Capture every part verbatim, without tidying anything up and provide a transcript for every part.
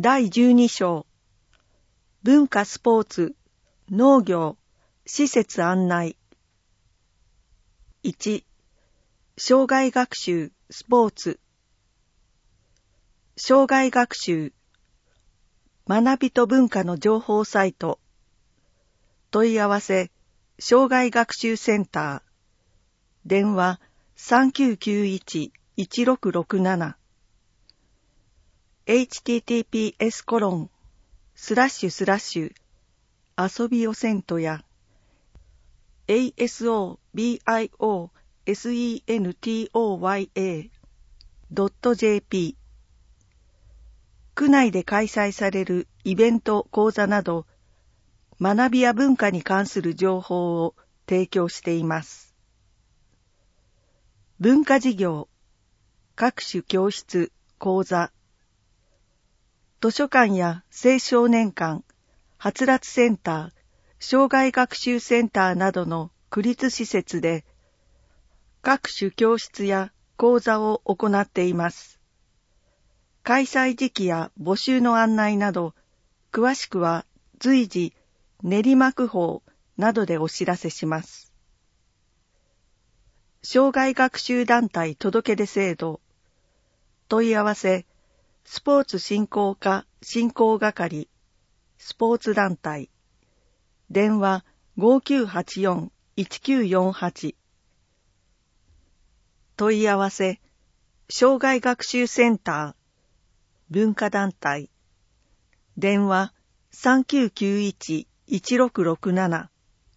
だいじゅうに章文化スポーツ農業施設案内。いち障害学習スポーツ。障害学習学びと文化の情報サイト。問い合わせ障害学習センター。電話 さんきゅうきゅういち いちろくろくなな。エイチティーティーピーエスコロンスラッシュスラッシュ遊びよセントや エーエスオービーアイオーエスイーエヌティーオーワイエードットジェーピー。区内で開催されるイベント講座など学びや文化に関する情報を提供しています。文化事業各種教室講座図書館や青少年館、はつらつセンター、障害学習センターなどの区立施設で各種教室や講座を行っています。開催時期や募集の案内など、詳しくは随時練馬区報などでお知らせします。障害学習団体届出制度、問い合わせスポーツ振興課振興係スポーツ団体電話 ごきゅうはちよん いちきゅうよんはち 問い合わせ障害学習センター文化団体電話 さんきゅうきゅういち いちろくろくなな。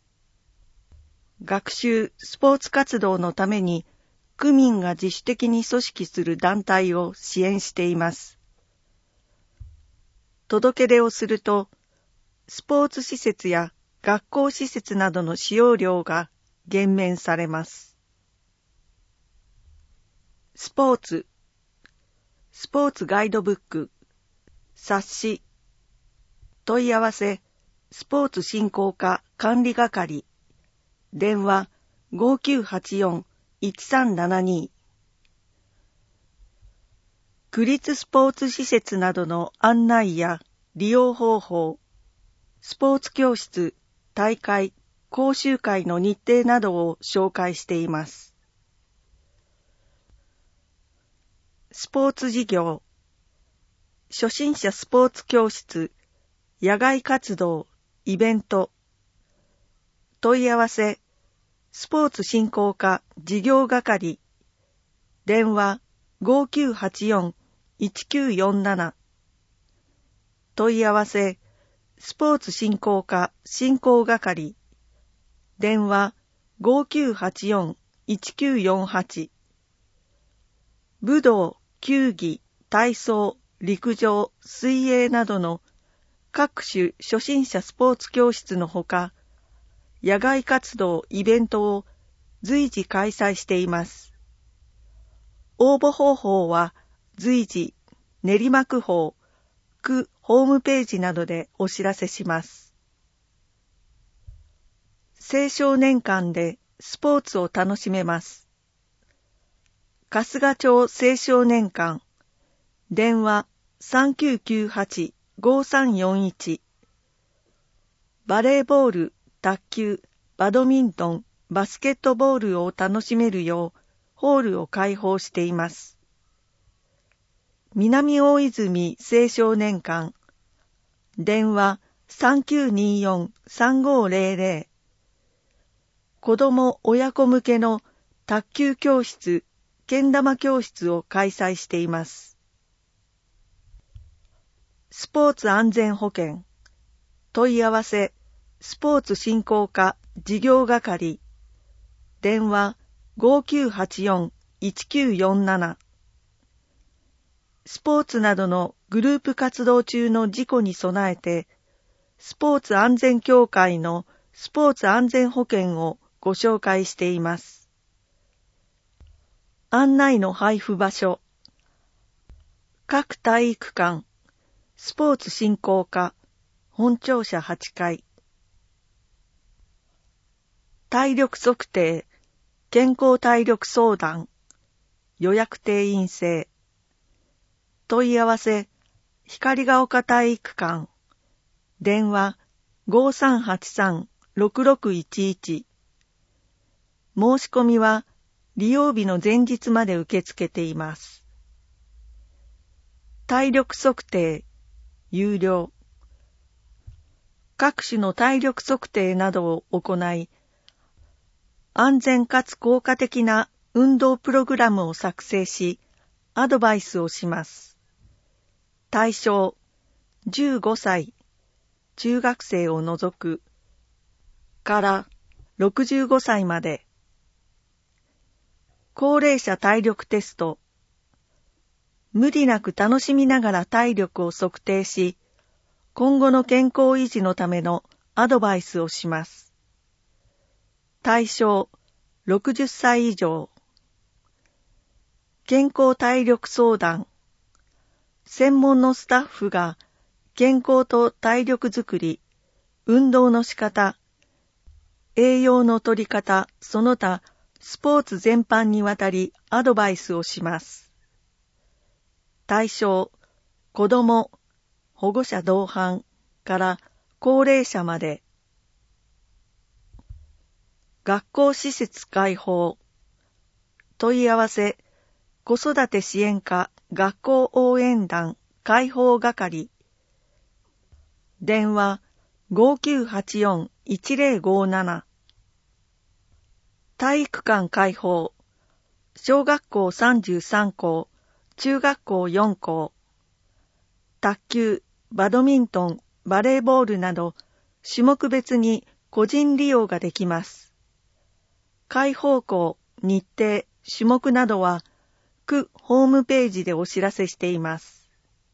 学習スポーツ活動のために区民が自主的に組織する団体を支援しています。届け出をすると、スポーツ施設や学校施設などの使用料が減免されます。スポーツ、スポーツガイドブック、冊子、問い合わせ、スポーツ振興課管理係、電話 ごきゅうはちよん いちさんななに。区立スポーツ施設などの案内や利用方法、スポーツ教室、大会、講習会の日程などを紹介しています。スポーツ事業、初心者スポーツ教室、野外活動、イベント、問い合わせ、スポーツ振興課事業係、電話 ごきゅうはちよん いちきゅうよんなな。問い合わせ、スポーツ振興課振興係、電話 ごきゅうはちよん いちきゅうよんはち。武道、球技、体操、陸上、水泳などの各種初心者スポーツ教室のほか、野外活動、イベントを随時開催しています。応募方法は随時練馬区報、区ホームページなどでお知らせします。青少年館でスポーツを楽しめます。春日町青少年館、電話 さんきゅうきゅうはち ごさんよんいち。バレーボール、卓球、バドミントン、バスケットボールを楽しめるようホールを開放しています。南大泉青少年館、電話 さんきゅうによん さんごぜろぜろ。子ども親子向けの卓球教室、けん玉教室を開催しています。スポーツ安全保険、問い合わせ、スポーツ振興課事業係、電話 ごきゅうはちよん いちきゅうよんなな。スポーツなどのグループ活動中の事故に備えて、スポーツ安全協会のスポーツ安全保険をご紹介しています。案内の配布場所、各体育館、スポーツ振興課、本庁舎はちかい。体力測定、健康体力相談、予約定員制。問い合わせ、 光が丘体育館、電話 ごさんはちさんろくろくいちいち。申し込みは利用日の前日まで受け付けています。体力測定、有料。各種の体力測定などを行い、安全かつ効果的な運動プログラムを作成し、アドバイスをします。対象、じゅうごさい、中学生を除く、からろくじゅうごさいまで。高齢者体力テスト。無理なく楽しみながら体力を測定し、今後の健康維持のためのアドバイスをします。対象、ろくじゅっさい以上。健康体力相談。専門のスタッフが健康と体力づくり、運動の仕方、栄養の取り方、その他スポーツ全般にわたりアドバイスをします。対象、子ども、保護者同伴から高齢者まで。学校施設開放。問い合わせ、子育て支援課学校応援団開放係。電話 ごきゅうはちよんいちぜろごなな。体育館開放。小学校さんじゅうさんこう、中学校よんこう。卓球、バドミントン、バレーボールなど、種目別に個人利用ができます。開放校、日程、種目などは、区ホームページでお知らせしています。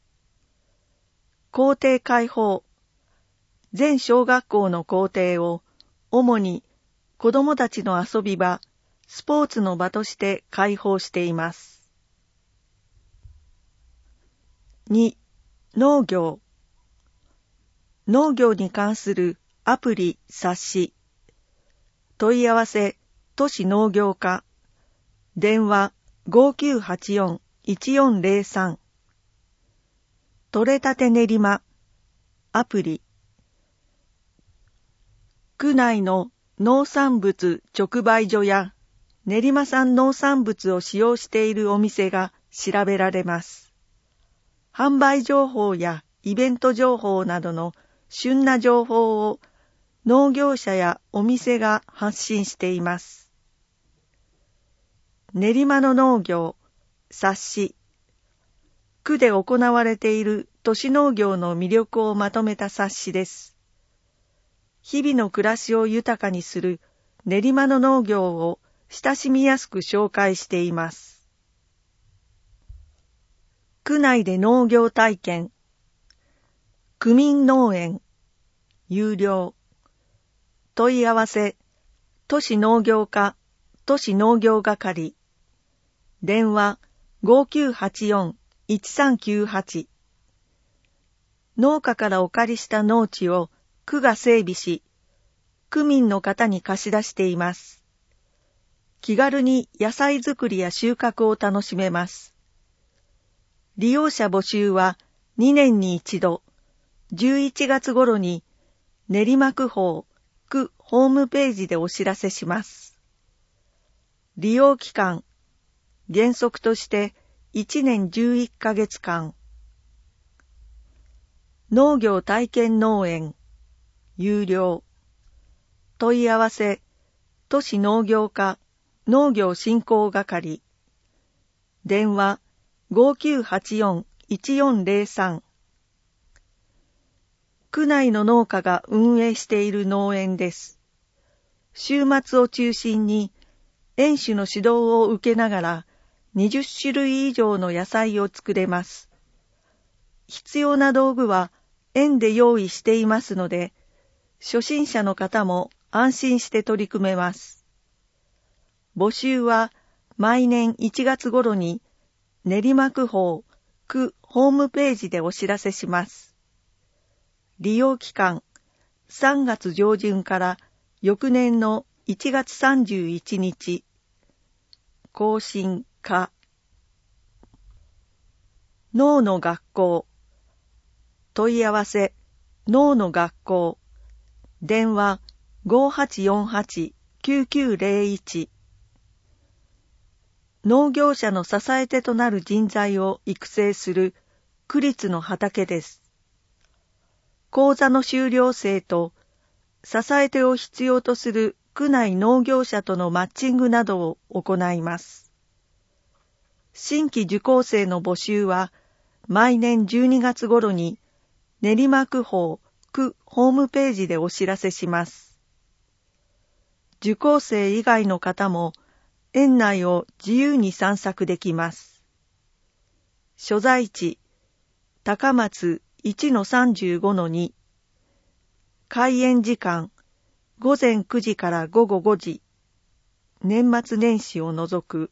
校庭開放。全小学校の校庭を、主に子どもたちの遊び場、スポーツの場として開放しています。に、農業。農業に関するアプリ、冊子。問い合わせ、都市農業課。電話 ごきゅうはちよんいちよんぜろさん。取れたて練馬。アプリ。区内の農産物直売所や練馬産農産物を使用しているお店が調べられます。販売情報やイベント情報などの旬な情報を農業者やお店が発信しています。練馬の農業、冊子。区で行われている都市農業の魅力をまとめた冊子です。日々の暮らしを豊かにする練馬の農業を親しみやすく紹介しています。区内で農業体験。区民農園。有料。問い合わせ。都市農業課、都市農業係。電話 ごきゅうはちよんいちさんきゅうはち。農家からお借りした農地を区が整備し、区民の方に貸し出しています。気軽に野菜作りや収穫を楽しめます。利用者募集はにねんに一度、じゅういちがつ頃に練馬区法区ホームページでお知らせします。利用期間、原則としていちねんじゅういっかげつかん。農業体験農園、有料。問い合わせ、都市農業課、農業振興係。電話ごきゅうはちよんいちよんぜろさん。区内の農家が運営している農園です。週末を中心に園主の指導を受けながらにじゅっしゅるい以上の野菜を作れます。必要な道具は園で用意していますので、初心者の方も安心して取り組めます。募集は毎年いちがつ頃に練馬区法区ホームページでお知らせします。利用期間さんがつじょうじゅんから翌年のいちがつさんじゅういちにち。更新可。農の学校問い合わせ脳の学校電話 ごーはちよんはちきゅうきゅうゼロいち。 農業者の支え手となる人材を育成する区立の畑です。講座の修了生と支え手を必要とする区内農業者とのマッチングなどを行います。新規受講生の募集は毎年じゅうにがつ頃に練馬区法区ホームページでお知らせします。受講生以外の方も園内を自由に散策できます。所在地高松 いちのさんじゅうごのに、開園時間ごぜんくじからごごごじ、年末年始を除く。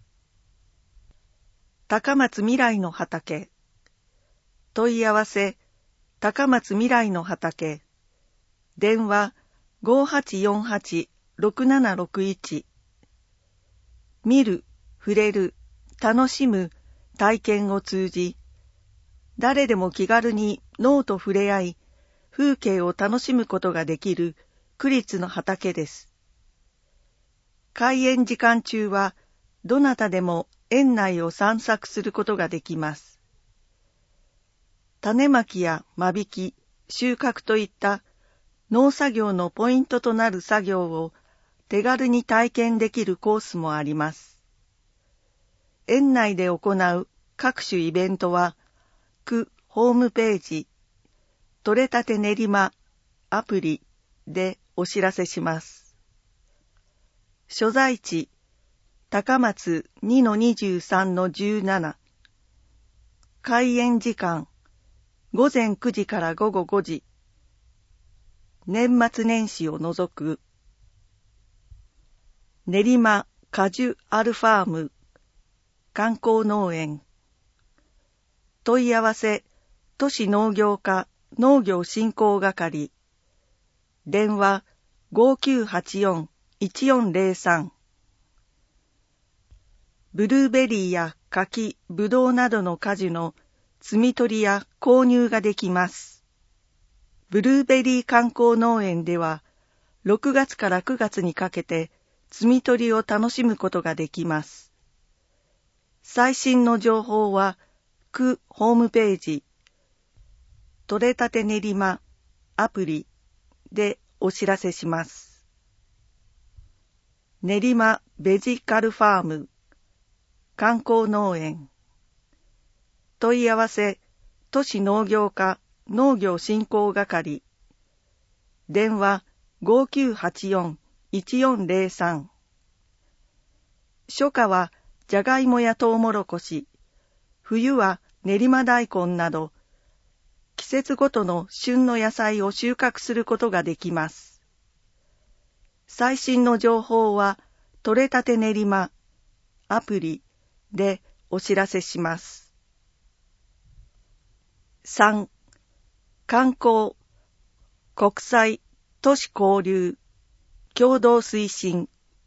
高松未来の畑問い合わせ高松未来の畑電話 ごーはちよんはちろくななろくいち。見る、触れる、楽しむ体験を通じ、誰でも気軽に農と触れ合い、風景を楽しむことができる区立の畑です。開園時間中は、どなたでも園内を散策することができます。種まきや間引き、収穫といった農作業のポイントとなる作業を手軽に体験できるコースもあります。園内で行う各種イベントは、区ホームページ、とれたて練馬アプリでお知らせします。所在地、高松 にのにじゅうさんのじゅうなな。開園時間、ごぜんくじからごごごじ。年末年始を除く。練馬果樹アルファーム観光農園問い合わせ都市農業課農業振興係電話 ごーきゅうはちよんいちよんゼロさん。ブルーベリーや柿、ぶどうなどの果樹の摘み取りや購入ができます。ブルーベリー観光農園ではろくがつからくがつにかけて摘み取りを楽しむことができます。最新の情報は区ホームページ、とれたて練馬アプリでお知らせします。練馬ベジカルファーム観光農園問い合わせ都市農業課農業振興係電話 ごーきゅうはちよんいちよんゼロさん。初夏はじゃがいもやとうもろこし、冬は練馬大根など、季節ごとの旬の野菜を収穫することができます。最新の情報は、とれたて練馬アプリでお知らせします。さん. 観光、国際、都市交流、共同推進。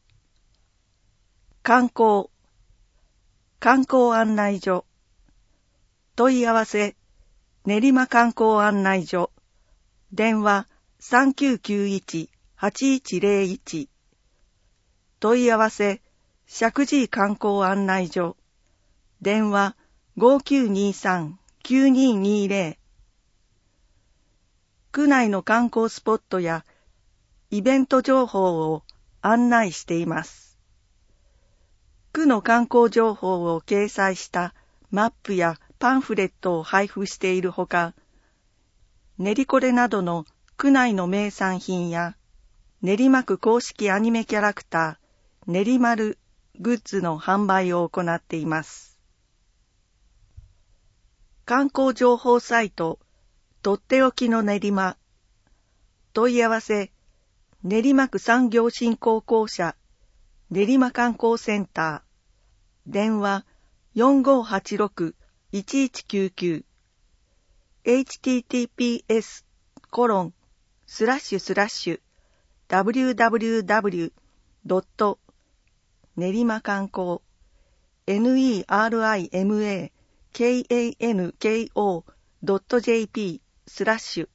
観光、観光案内所。問い合わせ、練馬観光案内所。電話 さんきゅうきゅういちはちいちゼロいち。問い合わせ、石神井観光案内所。電話 ごーきゅうにさんきゅうににゼロ。区内の観光スポットやイベント情報を案内しています。区の観光情報を掲載したマップやパンフレットを配布しているほか、練りこれなどの区内の名産品や練馬区公式アニメキャラクター練馬るグッズの販売を行っています。観光情報サイトとっておきの練馬問い合わせ練馬区産業振興公社練馬観光センター電話 よんごーはちろくいちいちきゅうきゅう エイチティーティーピーエスコロンスラッシュスラッシュダブリューダブリューダブリュードット練馬観光 ネルマカンコ ドットジェーピースラッシュ。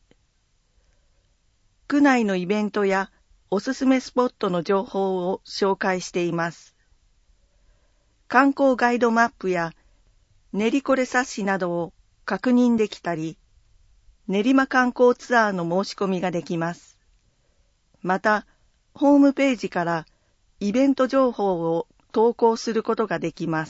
区内のイベントやおすすめスポットの情報を紹介しています。観光ガイドマップや練りこれ冊子などを確認できたり、練馬観光ツアーの申し込みができます。また、ホームページからイベント情報を投稿することができます。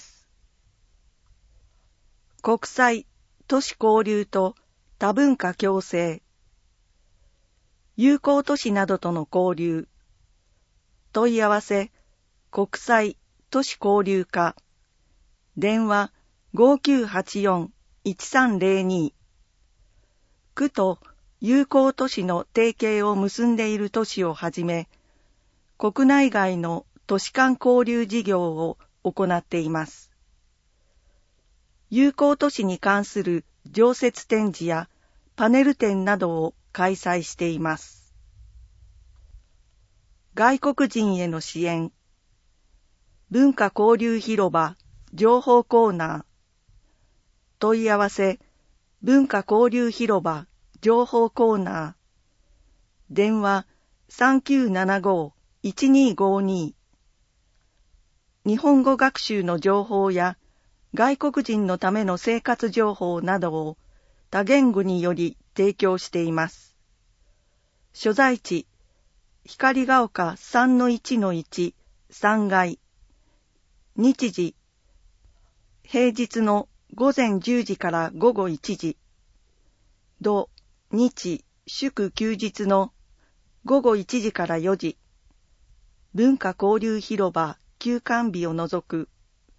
国際、都市交流と多文化共生、友好都市などとの交流、問い合わせ、国際、都市交流課、電話 ごきゅうはちよん いちさんゼロに、区と友好都市の提携を結んでいる都市をはじめ、国内外の都市間交流事業を行っています。友好都市に関する常設展示やパネル展などを開催しています。外国人への支援、文化交流広場情報コーナー、問い合わせ、文化交流広場情報コーナー、電話 さんきゅうななご いちにごに、日本語学習の情報や外国人のための生活情報などを多言語により提供しています。所在地、光が丘 さんのいちのいち さんがい、日時、平日の午前じゅうじから午後いちじ、土、日、祝休日の午後いちじからよじ、文化交流広場休館日を除く。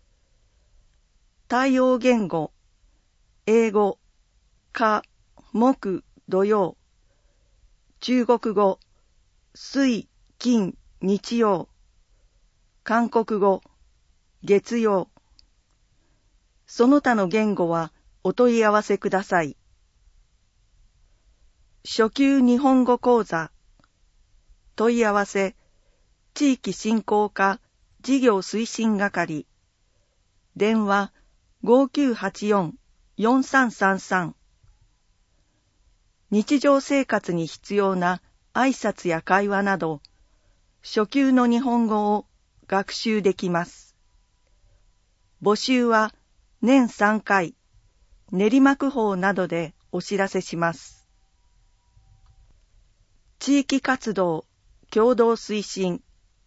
対応言語、英語、火、木、土曜、中国語、水、金、日曜、韓国語、月曜。その他の言語はお問い合わせください。初級日本語講座、問い合わせ、地域振興課事業推進係、電話 ごきゅうはちよん よんさんさんさん。日常生活に必要な挨拶や会話など、初級の日本語を学習できます。募集は年さんかい、練馬区報などでお知らせします。地域活動、共同推進、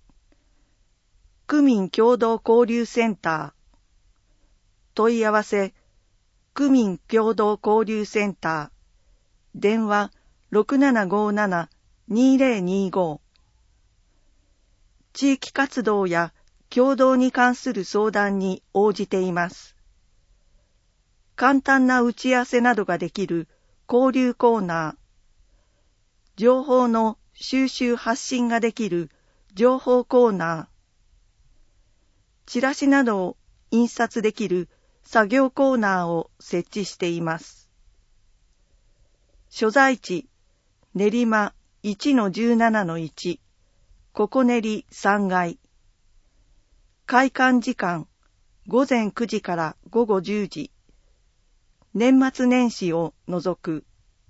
区民共同交流センター、問い合わせ、区民共同交流センター、電話 ろくななごなな にゼロにご。地域活動や共同に関する相談に応じています。簡単な打ち合わせなどができる交流コーナー、情報の収集発信ができる情報コーナー、チラシなどを印刷できる作業コーナーを設置しています。所在地、練馬 いちのじゅうななのいち、ここ練りさんがい。開館時間、午前くじから午後じゅうじ。年末年始を除く。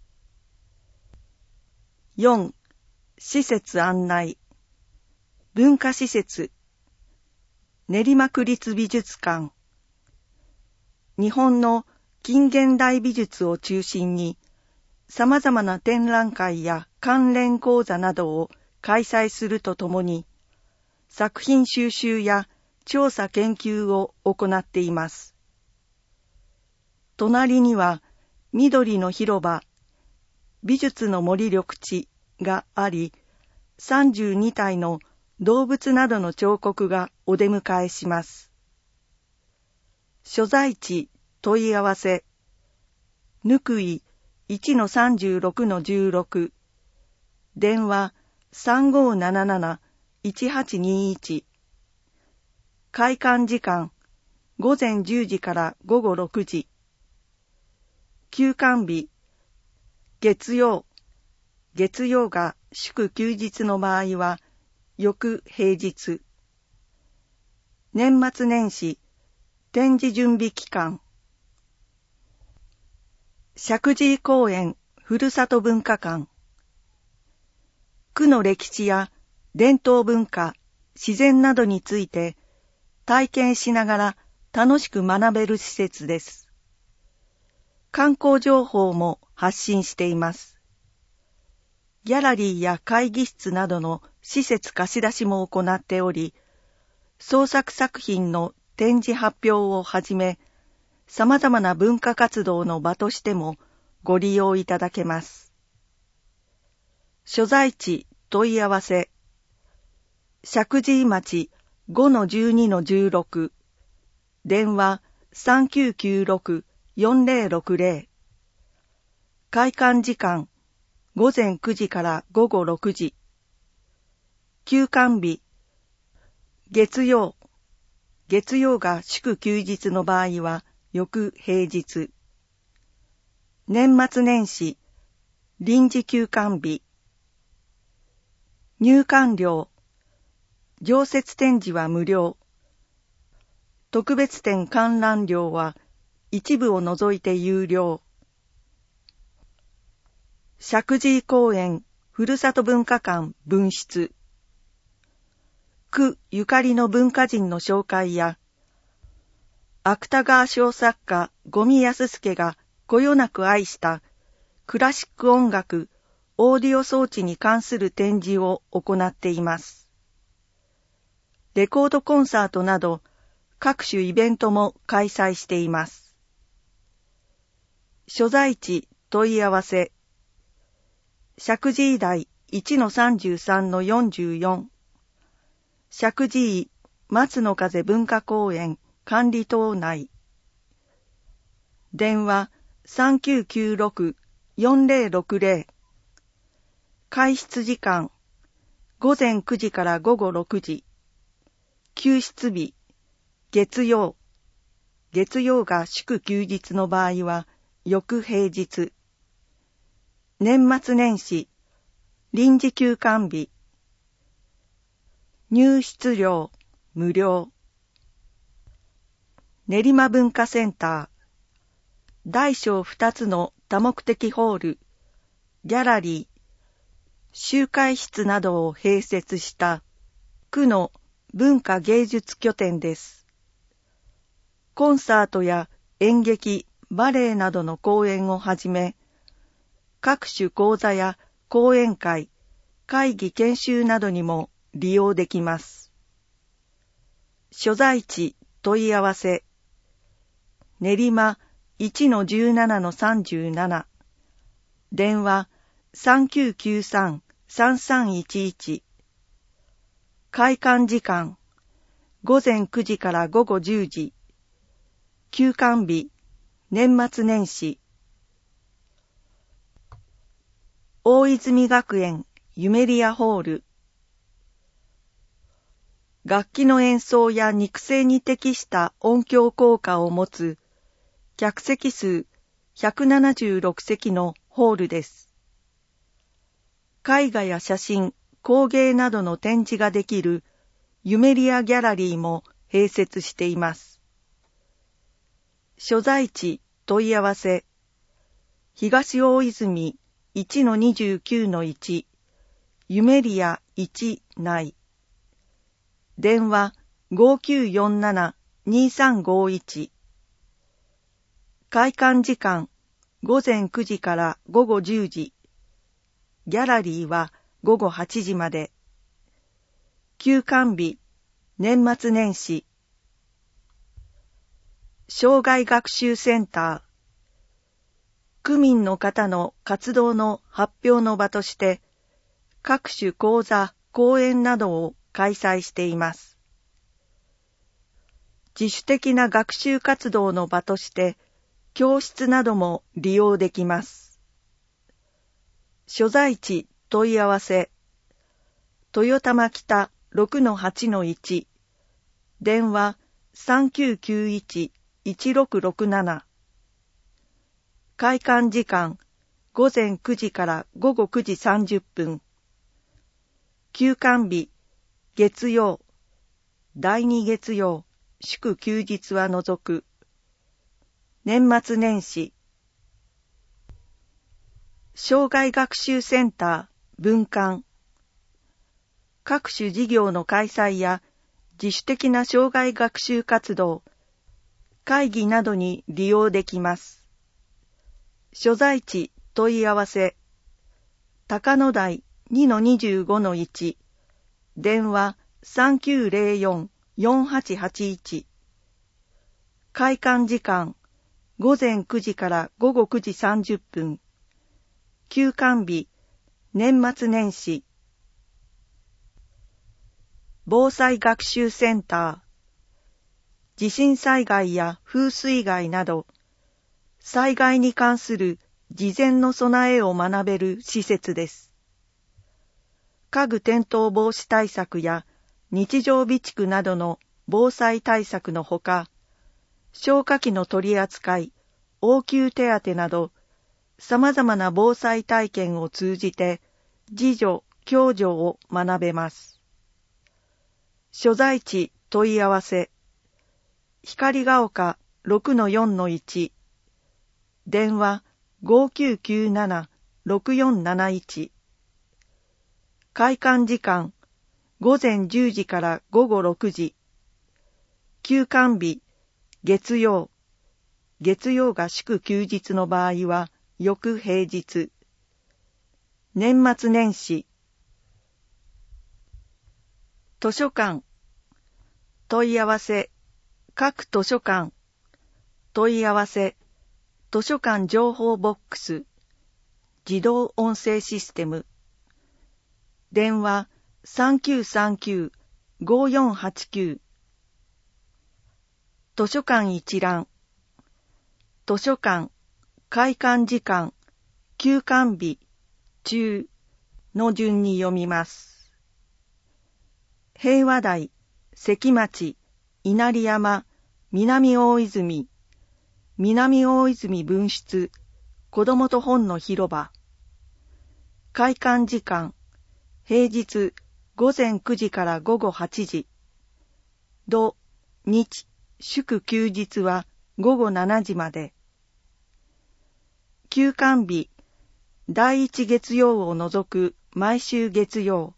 よん. 施設案内。文化施設。練馬区立美術館。日本の近現代美術を中心に、様々な展覧会や関連講座などを開催するとともに、作品収集や調査研究を行っています。隣には緑の広場、美術の森緑地があり、さんじゅうにたいの動物などの彫刻がお出迎えします。所在地、問い合わせ、ぬくい いちのさんじゅうろくのじゅうろく、電話 さんごなななな いちはちにいち。開館時間、午前じゅうじから午後ろくじ。休館日、月曜、月曜が祝休日の場合は、翌平日。年末年始、展示準備期間。石神井公園ふるさと文化館。区の歴史や伝統文化、自然などについて体験しながら楽しく学べる施設です。観光情報も発信しています。ギャラリーや会議室などの施設貸し出しも行っており、創作作品の展示発表をはじめ、様々な文化活動の場としてもご利用いただけます。所在地問い合わせ。石神井町 ごのじゅうにのじゅうろく、電話 さんきゅうきゅうろく よんぜろろくぜろ。開館時間ごぜんくじからごごろくじ。休館日月曜。月曜が祝休日の場合は翌平日。年末年始臨時休館日。入館料。常設展示は無料。特別展観覧料は一部を除いて有料。石神井公園ふるさと文化館分室。区ゆかりの文化人の紹介や、芥川賞作家五味康介がこよなく愛したクラシック音楽、オーディオ装置に関する展示を行っています。レコードコンサートなど各種イベントも開催しています。所在地問い合わせ。石神井台 いちのさんじゅうさんのよんじゅうよん。石神井松の風文化公園管理棟内。電話 さんきゅうきゅうろく よんぜろろくぜろ。開室時間ごぜんくじからごごろくじ。休室日月曜。月曜が祝休日の場合は翌平日。年末年始臨時休館日。入室料無料。練馬文化センター。大小ふたつの多目的ホール、ギャラリー、集会室などを併設した区の文化芸術拠点です。コンサートや演劇、バレエなどの公演をはじめ、各種講座や講演会、会議研修などにも利用できます。所在地問い合わせ。練馬 いちのじゅうななのさんじゅうなな。電話 さんきゅうきゅうさん さんさんいちいち。開館時間ごぜんくじからごごじゅうじ。休館日年末年始。大泉学園ユメリアホール。楽器の演奏や肉声に適した音響効果を持つ客席数ひゃくななじゅうろくせきのホールです。絵画や写真、工芸などの展示ができるユメリアギャラリーも併設しています。所在地問い合わせ。東大泉 いちのにじゅうきゅうのいち、ユメリアいち内。電話 ごきゅうよんなな にさんごいち。開館時間ごぜんくじからごごじゅうじ。ギャラリーはごごはちじまで。休館日年末年始。障害学習センター。区民の方の活動の発表の場として各種講座、講演などを開催しています。自主的な学習活動の場として教室なども利用できます。所在地問い合わせ。豊玉北 ろくのはちのいち。電話 さんきゅうきゅういち いちろくろくなな。開館時間ごぜんくじからごごくじさんじゅっぷん。休館日月曜。第二月曜、祝休日は除く。年末年始。 障害学習センター分館。各種事業の開催や自主的な障害学習活動、会議などに利用できます。所在地問い合わせ、高野台 にのにじゅうごのいち、電話 さんきゅうゼロよん よんはちはちいち。開館時間、午前くじから午後くじさんじゅっぷん。休館日、年末年始。防災学習センター。地震災害や風水害など、災害に関する事前の備えを学べる施設です。家具転倒防止対策や日常備蓄などの防災対策のほか、消火器の取り扱い、応急手当など、様々な防災体験を通じて、自助・共助を学べます。所在地問い合わせ、光が丘 ろくのよんのいち、電話 ごきゅうきゅうなな ろくよんなないち。開館時間、午前じゅうじから午後ろくじ。休館日、月曜。月曜が祝休日の場合は、翌平日。年末年始。図書館。問い合わせ。各図書館。問い合わせ。図書館情報ボックス。自動音声システム。電話 さんきゅうさんきゅう ごよんはちきゅう。図書館一覧。図書館、開館時間、休館日、中の順に読みます。平和台、関町、稲荷山、南大泉、南大泉分室、子どもと本の広場。開館時間、平日午前くじから午後はちじ。土、日、祝休日は午後しちじまで。休館日、第一月曜を除く毎週月曜。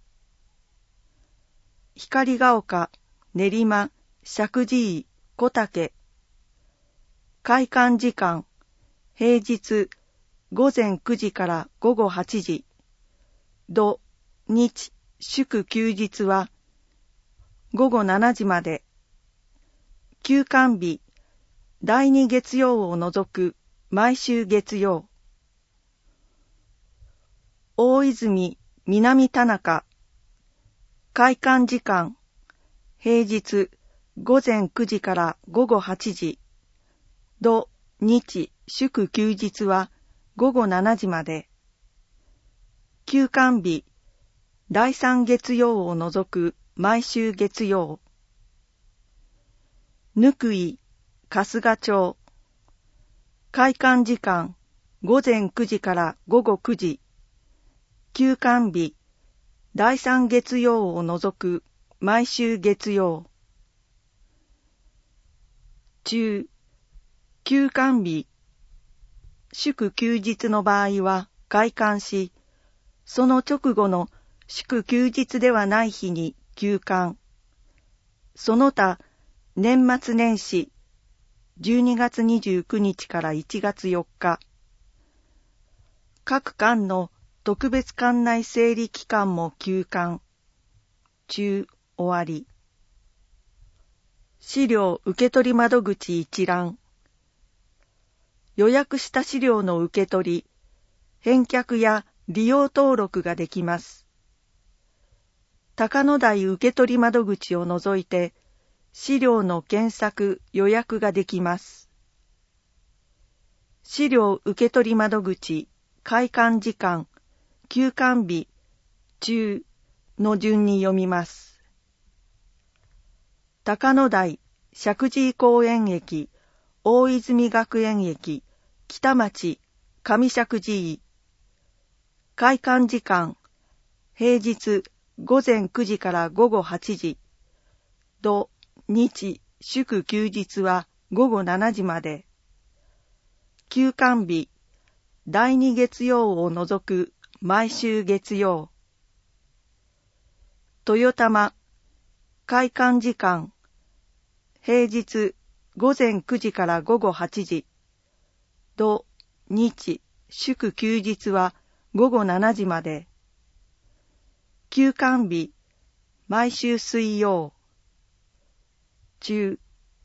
光が丘、練馬、石神井、小竹。開館時間、平日午前くじから午後はちじ。土、日、祝休日は午後しちじまで。休館日、第二月曜を除く毎週月曜。大泉南田中。開館時間、平日午前くじから午後はちじ。土、日、祝休日は午後しちじまで。休館日、第三月曜を除く毎週月曜。ぬくい、春日町。開館時間、午前くじから午後くじ。休館日、第三月曜を除く毎週月曜。中、休館日、祝休日の場合は開館し、その直後の祝休日ではない日に休館。その他、年末年始、じゅうにがつにじゅうくにちからいちがつよっか。各館の特別館内整理期間も休館。中、終わり。資料受取窓口一覧。予約した資料の受け取り、返却や利用登録ができます。高野台受取窓口を除いて、資料の検索・予約ができます。資料受取窓口、開館時間、休館日、中の順に読みます。高野台、石神井公園駅、大泉学園駅、北町、上石神井。開館時間、平日午前くじから午後はちじ。土、日、祝休日は午後しちじまで。休館日、 第二月曜を除く毎週月曜。豊玉、開館時間、平日午前くじから午後はちじ、土、日、祝休日は午後しちじまで。休館日、毎週水曜。中、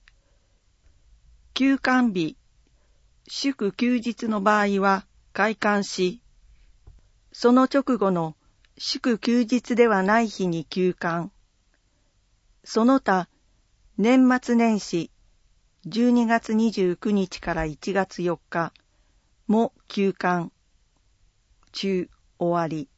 休館日、祝休日の場合は開館し、その直後の祝休日ではない日に休館。その他、年末年始、じゅうにがつにじゅうくにちからいちがつよっかも休館。中、終わり。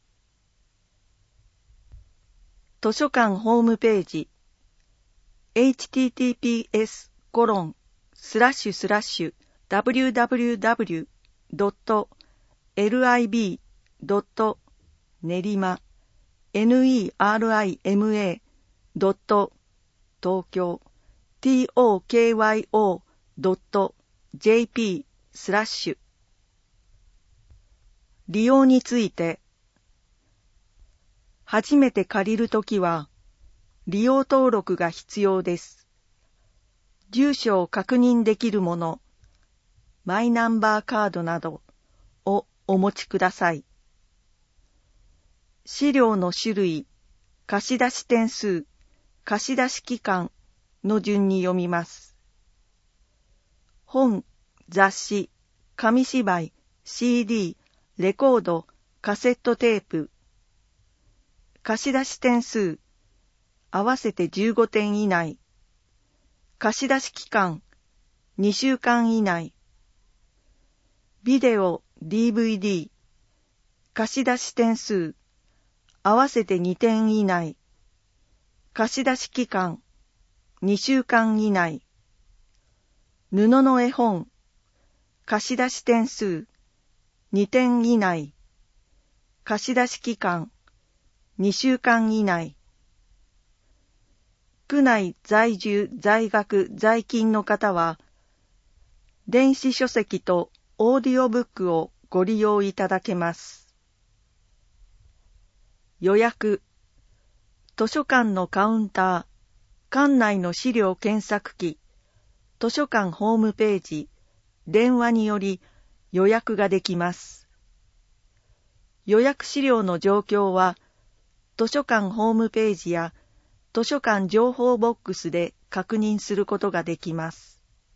図書館ホームページ エイチティーティーピーエスコロンスラッシュスラッシュダブリューダブリューダブリュードットエルアイビードット練馬 ネリマ ドット東京 トクヨ ドット ジェーピー スラッシュ利用について初めて借りるときは利用登録が必要です。住所を確認できるもの、マイナンバーカードなどをお持ちください。資料の種類、貸出点数、貸出期間の順に読みます。本、雑誌、紙芝居、シーディー、レコード、カセットテープ。貸出点数、合わせてじゅうごてん以内。貸出期間、にしゅうかん以内。ビデオ、ディーブイディー、貸出点数、合わせてにてん以内。貸出期間、にしゅうかん以内。布の絵本、貸出点数、にてん以内。貸出期間、にしゅうかん以内。区内在住、在学、在勤の方は、電子書籍とオーディオブックをご利用いただけます。予約、図書館のカウンター、館内の資料検索機、図書館ホームページ、電話により予約ができます。予約資料の状況は、図書館ホームページや図書館情報ボックスで確認することができます。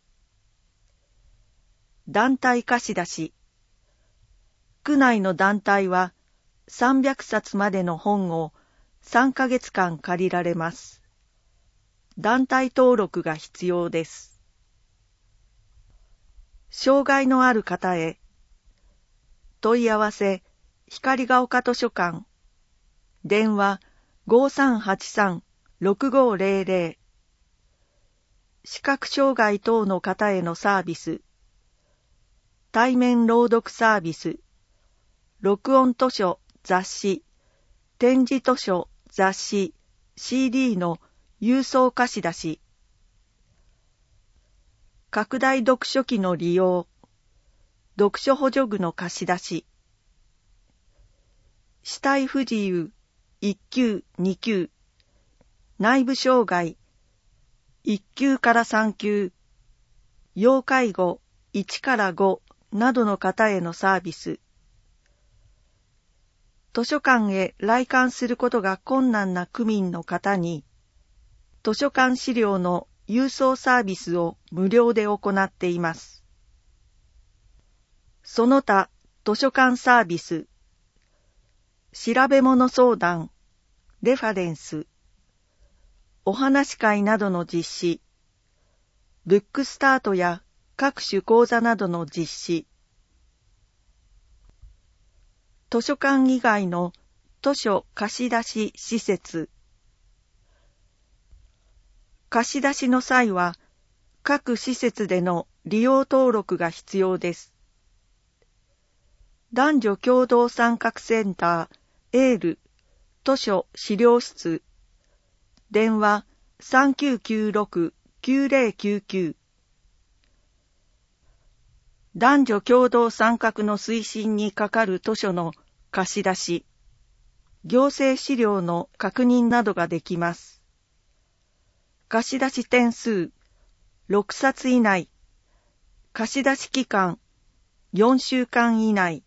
団体貸し出し。区内の団体はさんびゃくさつまでの本をさんかげつかん借りられます。団体登録が必要です。障害のある方へ。問い合わせ、光が丘図書館。電話 ごさんはちさんろくごゼロゼロ。視覚障害等の方へのサービス。対面朗読サービス。録音図書、雑誌。展示図書、雑誌、シーディー の郵送貸し出し。拡大読書機の利用。読書補助具の貸し出し。肢体不自由、いっきゅう、にきゅう、内部障害、いっきゅうからさんきゅう、要介護いちからごなどの方へのサービス。図書館へ来館することが困難な区民の方に、図書館資料の郵送サービスを無料で行っています。その他、図書館サービス、調べ物相談、レファレンス、お話会などの実施、ブックスタートや各種講座などの実施、図書館以外の図書貸し出し施設、貸し出しの際は各施設での利用登録が必要です。男女共同参画センター、エール、図書資料室、電話 さんきゅうきゅうろくきゅうゼロきゅうきゅう。 男女共同参画の推進にかかる図書の貸し出し、行政資料の確認などができます。貸し出し点数ろくさつ以内、貸し出し期間よんしゅうかん以内。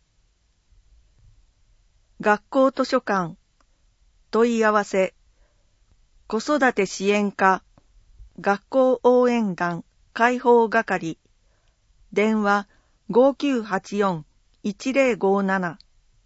学校図書館問い合わせ、子育て支援課学校応援団開放係、電話 ごきゅうはちよん いちぜろごなな。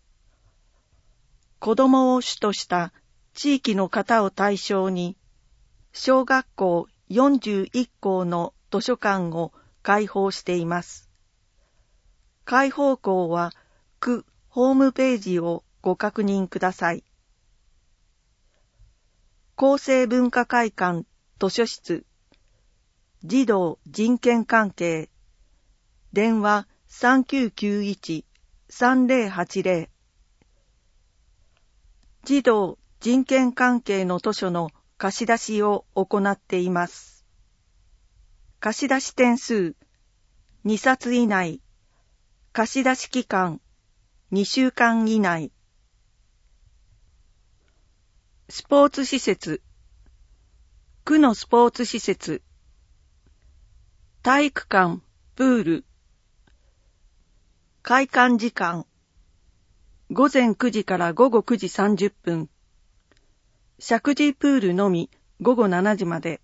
子どもを主とした地域の方を対象に、小学校よんじゅういっこうの図書館を開放しています。開放校は区ホームページをご確認ください。厚生文化会館図書室児童人権関係、電話 さんきゅうきゅういち さんぜろはちぜろ。児童人権関係の図書の貸し出しを行っています。貸し出し点数にさつ以内、貸し出し期間にしゅうかん以内。スポーツ施設、区のスポーツ施設、体育館、プール、開館時間、ごぜんくじからごごくじさんじゅっぷん、石神井プールのみごごしちじまで。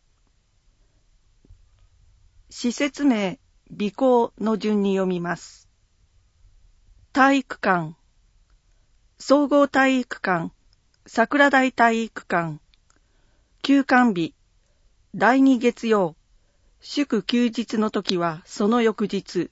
施設名、備考の順に読みます。体育館、総合体育館、桜台体育館、休館日、だいに月曜、祝休日の時はその翌日。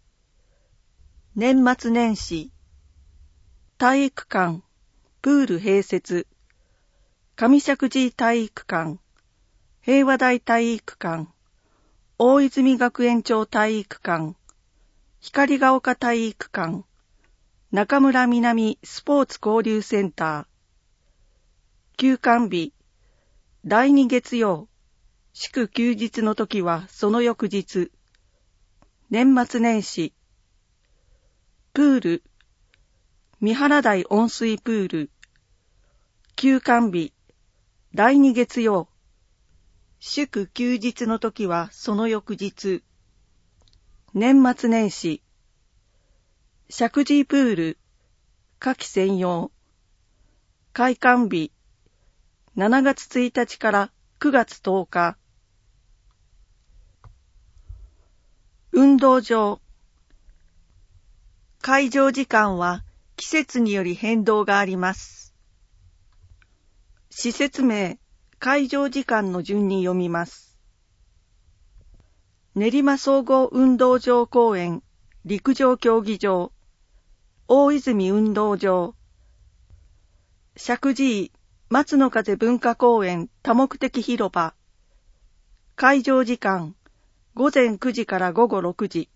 年末年始、体育館、プール併設、上石神井体育館、平和台体育館、大泉学園町体育館、光が丘体育館、中村南スポーツ交流センター、休館日、だいに月曜、祝休日の時はその翌日。年末年始、プール、三原台温水プール、休館日、だいに月曜、祝休日の時はその翌日。年末年始、石神井プール、夏季専用、開館日、しちがつついたちからくがつとおか。運動場、開場時間は季節により変動があります。施設名、開場時間の順に読みます。練馬総合運動場公園陸上競技場、大泉運動場、石神井松の風文化公園多目的広場。開場時間、ごぜんくじからごごろくじ。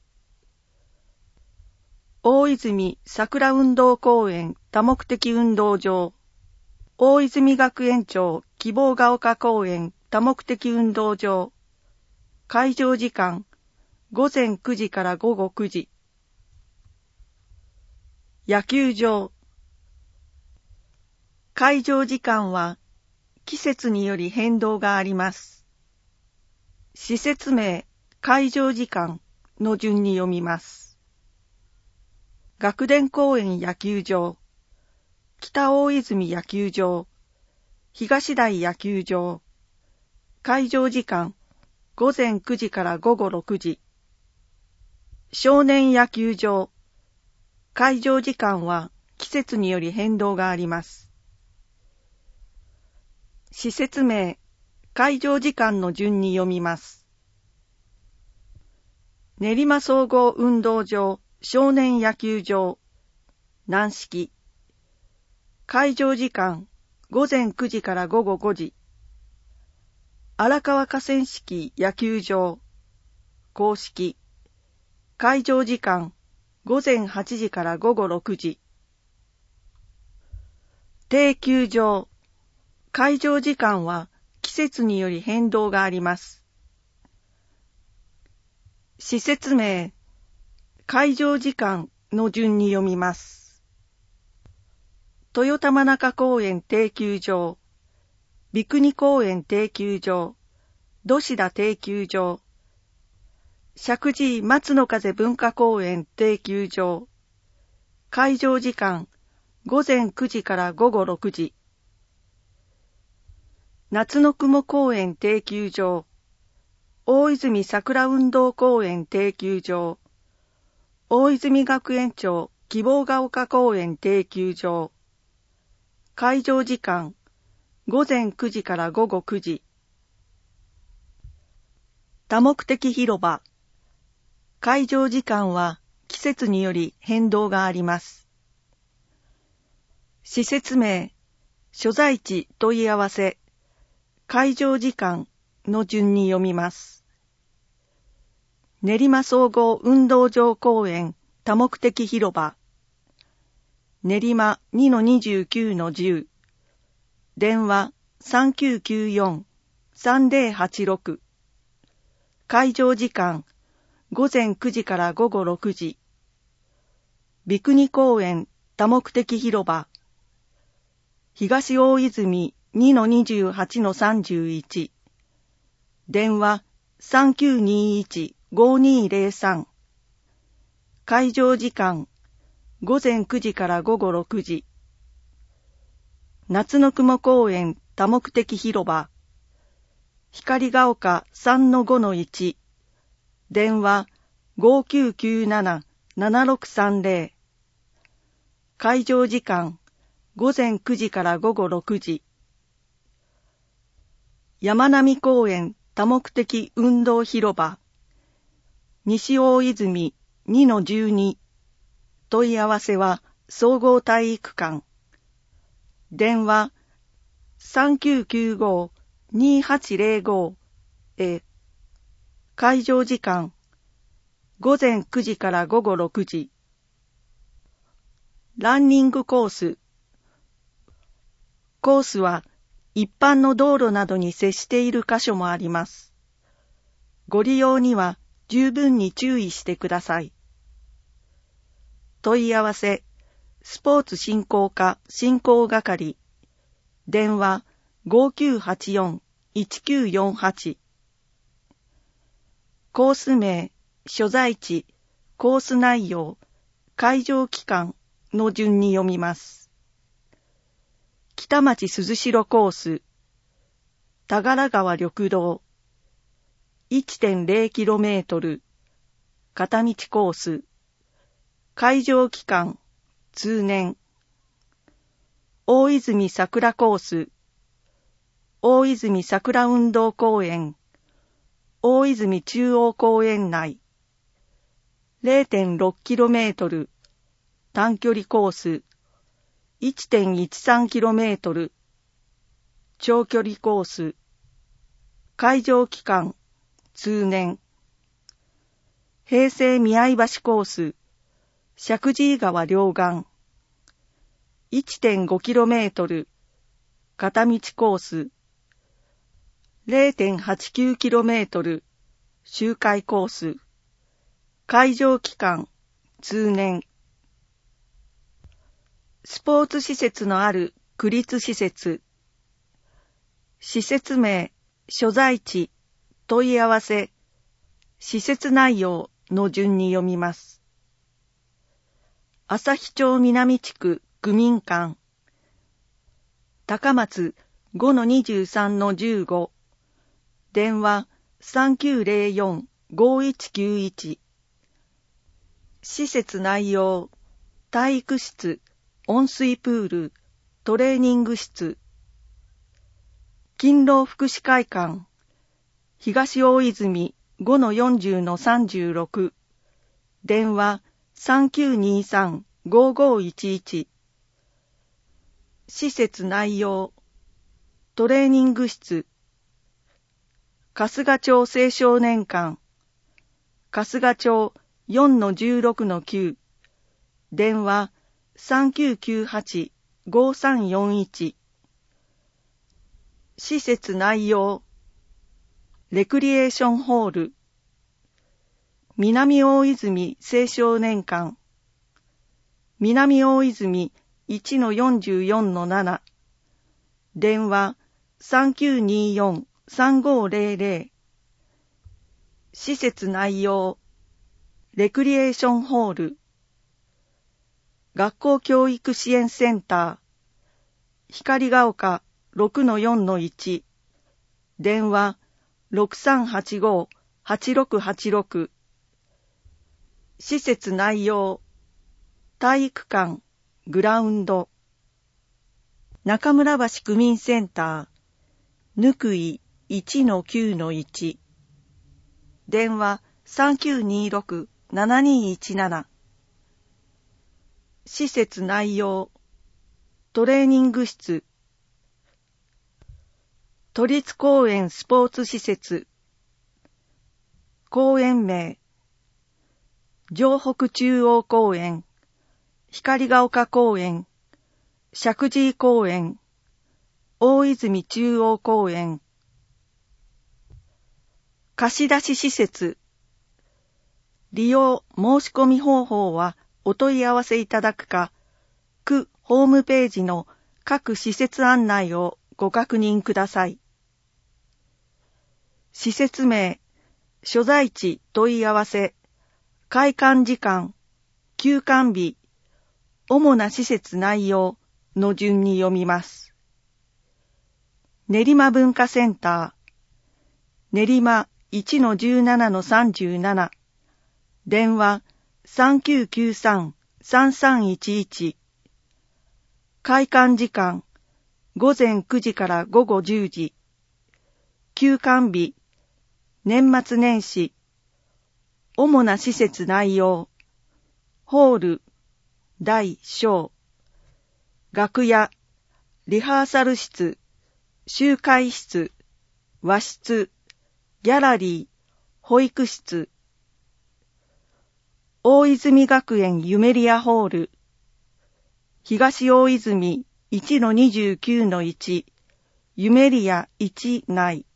大泉桜運動公園多目的運動場。大泉学園町希望が丘公園多目的運動場。開場時間、ごぜんくじからごごくじ。野球場。開場時間は季節により変動があります。施設名、開場時間の順に読みます。学田公園野球場、北大泉野球場、東台野球場。開場時間、ごぜんくじからごごろくじ。少年野球場。開場時間は季節により変動があります。施設名、開場時間の順に読みます。練馬総合運動場少年野球場、軟式。開場時間、ごぜんくじからごごごじ。荒川河川敷野球場、公式。開場時間、ごぜんはちじからごごろくじ。定球場。開場時間は季節により変動があります。施設名、 開場時間の順に読みます。豊玉中公園停留場、三国公園停留場、土志田停留場、石神井松の風文化公園停留場、開場時間ごぜんくじからごごろくじ、夏の雲公園停留場、大泉桜運動公園停留場、大泉学園町希望が丘公園停留場、開場時間ごぜんくじからごごくじ、多目的広場、開場時間は季節により変動があります。施設名、所在地問い合わせ、開場時間の順に読みます。練馬総合運動場公園多目的広場、練馬 にのにじゅうきゅうのじゅう、電話 さんきゅうきゅうよん さんぜろはちろく、開場時間ごぜんくじからごごろくじ、三国公園多目的広場、東大泉 にのにじゅうはちのさんじゅういち、電話 さんきゅうにいちごにぜろさん、開場時間ごぜんくじからごごろくじ、夏の雲公園多目的広場、光が丘 さんのごのいち、電話 ごきゅうきゅうなな ななろくさんぜろ、開場時間ごぜんくじからごごろくじ、山並公園多目的運動広場、西大泉 にのじゅうに、問い合わせは総合体育館、電話 さんきゅうきゅうご にはちぜろご へ、開場時間ごぜんくじからごごろくじ、ランニングコース、コースは一般の道路などに接している箇所もあります。ご利用には十分に注意してください。問い合わせ、スポーツ振興課振興係、電話 ごきゅうはちよん いちきゅうよんはち、コース名、所在地、コース内容、開場期間の順に読みます。北町鈴代コース、田柄川緑道、いってんぜろキロメートル、片道コース、開場期間、通年、大泉桜コース、大泉桜運動公園、大泉中央公園内、れいてんろくキロメートル、短距離コース、いってんいちさんキロメートル、長距離コース、開場期間、通年、平成宮井橋コース、石神井川両岸、いってんごキロメートル、片道コース、れいてんはちきゅうキロメートル、周回コース、開場期間、通年、スポーツ施設のある区立施設、施設名、所在地、問い合わせ、施設内容の順に読みます。旭町南地区区民館、高松 ごのにじゅうさんのじゅうご、電話 さんきゅうぜろよん ごいちきゅういち、施設内容、体育室、温水プール、トレーニング室、勤労福祉会館、東大泉 ごのよんじゅうのさんじゅうろく、電話 さんきゅうにさん ごごいちいち、施設内容、トレーニング室、春日町青少年館、春日町 よんのじゅうろくのきゅう、電話 さんきゅうきゅうはち ごさんよんいち、施設内容、レクリエーションホール、 南大泉青少年館、南大泉 いちのよんじゅうよんのなな、電話 さんきゅうにーよんさんごーぜろぜろ、施設内容、レクリエーションホール、学校教育支援センター、光が丘 ろくのよんのいち、電話 ろくさんはちごーはちろくはちろく、施設内容、体育館、グラウンド、中村橋区民センター、ぬくい いちのきゅうのいち、電話 さんきゅうにーろくななにーいちなな、施設内容、トレーニング室、都立公園スポーツ施設、公園名、城北中央公園、光が丘公園、石神井公園、大泉中央公園、貸し出し施設、利用申し込み方法はお問い合わせいただくか、区ホームページの各施設案内をご確認ください。施設名、所在地問い合わせ、開館時間、休館日、主な施設内容の順に読みます。練馬文化センター、練馬 いちのじゅうななのさんじゅうなな、電話 さんきゅうきゅうさんさんさんいちいち、開館時間、ごぜんくじからごごじゅうじ、休館日、年末年始、主な施設内容、ホール、大小、楽屋、リハーサル室、集会室、和室、ギャラリー、保育室、大泉学園ユメリアホール、東大泉 いちのにじゅうきゅうのいち、ユメリアいち内、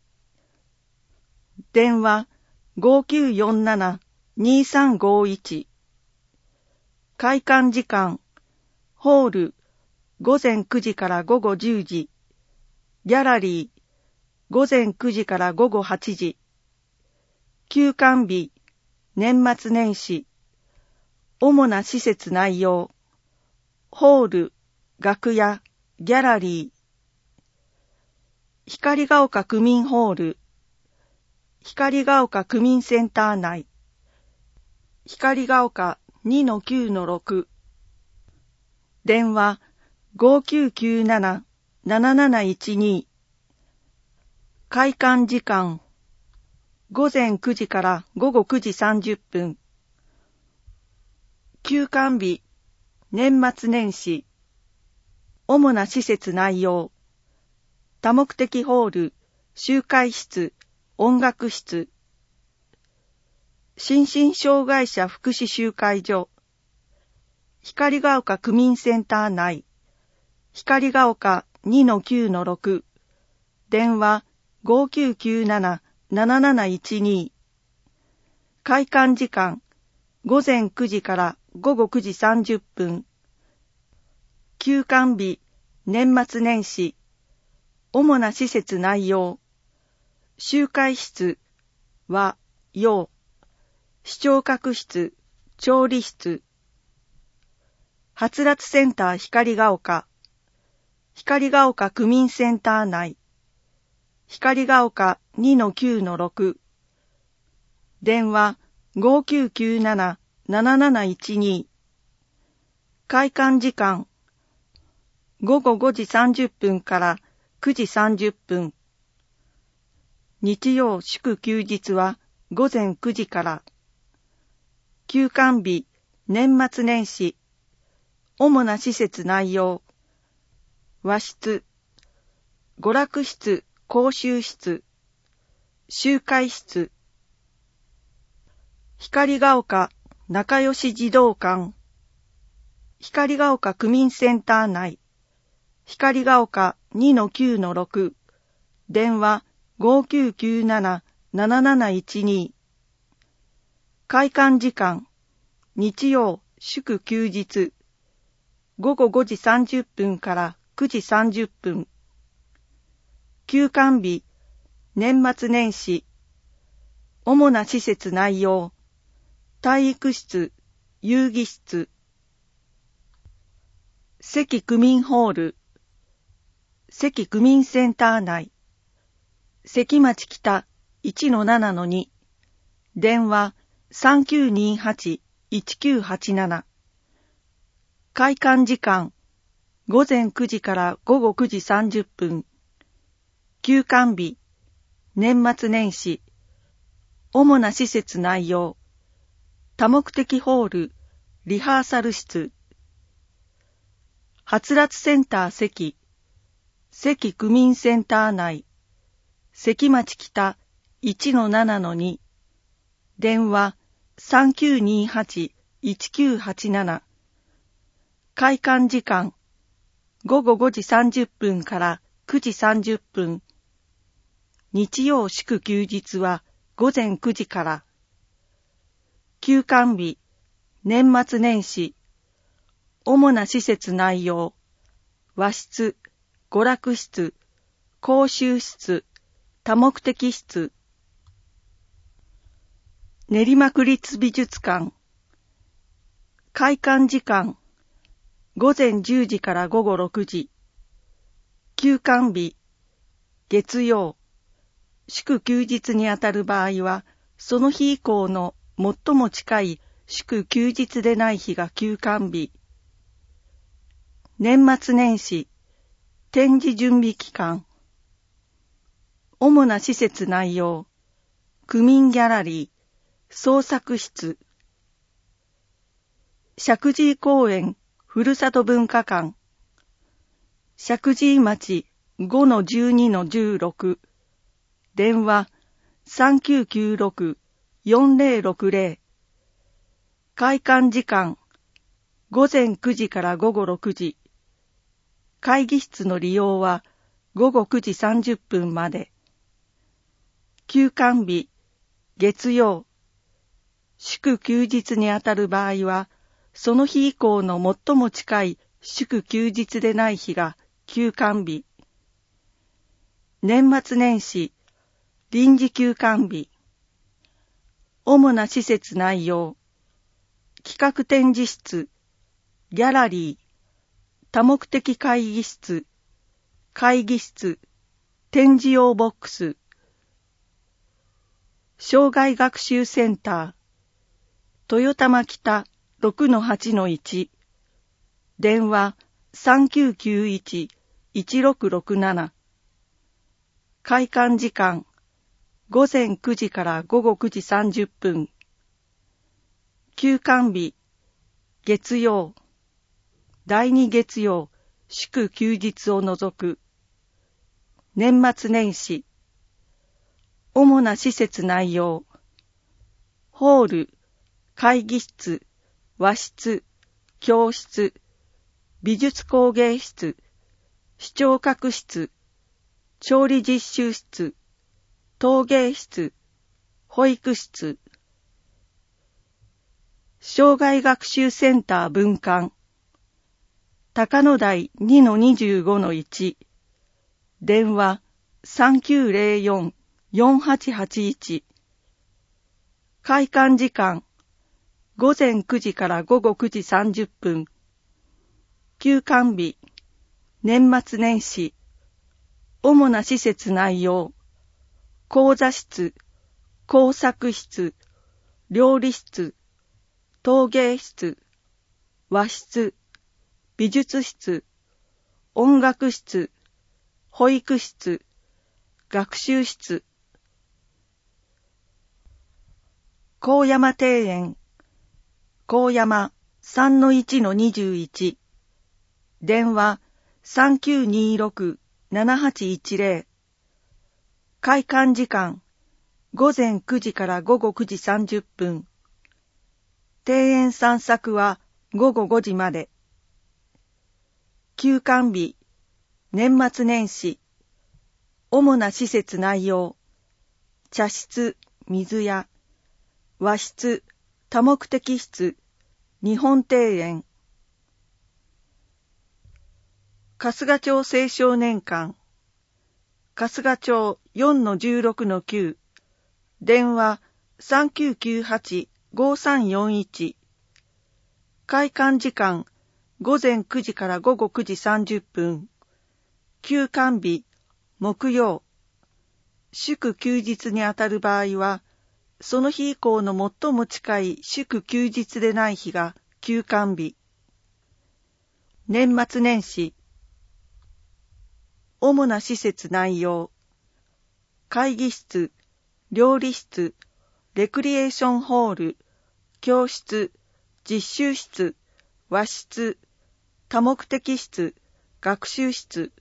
電話 ごきゅうよんななにさんごいち、開館時間、ホール、ごぜんくじからごごじゅうじ、ギャラリー、ごぜんくじからごごはちじ、休館日、年末年始、主な施設内容、ホール、楽屋、ギャラリー、光が丘区民ホール、光が丘区民センター内、光が丘 にのきゅうのろく、電話 ごきゅうきゅうなななななないちに、開館時間、ごぜんくじからごごくじさんじゅっぷん、休館日、年末年始、主な施設内容、多目的ホール、集会室、音楽室、心身障害者福祉集会所、光が丘区民センター内、光が丘 にのきゅうのろく、電話 ごきゅうきゅうなななななないちに、開館時間、ごぜんくじからごごくじさんじゅっぷん、休館日、年末年始、主な施設内容、集会室、和、洋、視聴覚室、調理室、はつらつセンター光が丘、光が丘区民センター内、光が丘 にのきゅうのろく、電話 ごきゅうきゅうなななななないちに、開館時間、ごごごじさんじゅっぷんからくじさんじゅっぷん、日曜祝休日はごぜんくじから、休館日、年末年始、主な施設内容、和室、娯楽室、講習室、集会室、光が丘仲良し児童館、光が丘区民センター内、光が丘 にのきゅうのろく、電話 ごきゅうきゅうなななななないちに、 開館時間、日曜、祝休日、ごごごじさんじゅっぷんからくじさんじゅっぷん。休館日、年末年始。主な施設内容、体育室、遊戯室。関区民ホール、関区民センター内、関町北 いちのななのに、電話 さんきゅうにはちいちきゅうはちなな。開館時間、午前くじから午後くじさんじゅっぷん。休館日、年末年始。主な施設内容、多目的ホール、リハーサル室。はつらつセンター関、関区民センター内、関町北 いちのななのに、電話 さんきゅうにはちいちきゅうはちなな。開館時間、ごごごじさんじゅっぷんからくじさんじゅっぷん。日曜祝休日は午前くじから。休館日、年末年始。主な施設内容、和室、娯楽室、講習室、多目的室。練馬区立美術館。開館時間、午前じゅうじから午後ろくじ。休館日、月曜。祝休日にあたる場合は、その日以降の最も近い祝休日でない日が休館日。年末年始、展示準備期間。主な施設内容、区民ギャラリー、創作室。石神井公園ふるさと文化館。石神井町 ごのじゅうにのじゅうろく。電話 さんきゅうきゅうろくよんぜろろくぜろ。開館時間、午前くじから午後ろくじ。会議室の利用は午後くじさんじゅっぷんまで。休館日、月曜。祝休日にあたる場合は、その日以降の最も近い祝休日でない日が休館日。年末年始、臨時休館日。主な施設内容、企画展示室、ギャラリー、多目的会議室、会議室、展示用ボックス。障害学習センター、豊玉北 ろくのはちのいち。電話 さんきゅうきゅういちいちろくろくなな。開館時間、午前くじから午後くじさんじゅっぷん。休館日、月曜。第二月曜、祝休日を除く。年末年始。主な施設内容。ホール、会議室、和室、教室、美術工芸室、視聴覚室、調理実習室、陶芸室、保育室。障害学習センター分館。高野台 にのにじゅうごのいち。電話 さんきゅうぜろよんよんはちはちいち。開館時間、午前くじから午後くじさんじゅっぷん。休館日、年末年始。主な施設内容、講座室、工作室、料理室、陶芸室、和室、美術室、音楽室、保育室、学習室。高山庭園、高山 さんのいちのにじゅういち。電話 さんきゅうにろくななはちいちぜろ。開館時間、午前くじから午後くじさんじゅっぷん。庭園散策は午後ごじまで。休館日、年末年始。主な施設内容、茶室、水屋、和室、 多目的室、日本庭園。春日町青少年館。春日町 よんのじゅうろくのきゅう。電話 さんきゅうきゅうはち ごさんよんいち。開館時間午前くじから午後くじさんじゅっぷん。休館日、木曜。祝休日にあたる場合は、その日以降の最も近い祝休日でない日が休館日。年末年始。主な施設内容。会議室、料理室、レクリエーションホール、教室、実習室、和室、多目的室、学習室。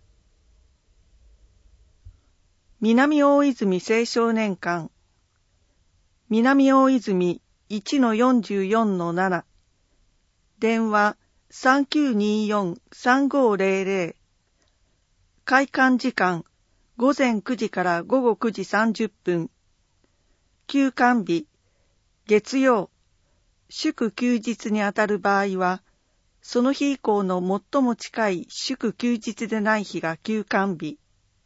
南大泉青少年館。南大泉 いちのよんじゅうよんのなな。電話 さんきゅうによんさんごぜろぜろ。開館時間午前くじから午後くじさんじゅっぷん。休館日、月曜。祝休日にあたる場合は、その日以降の最も近い祝休日でない日が休館日。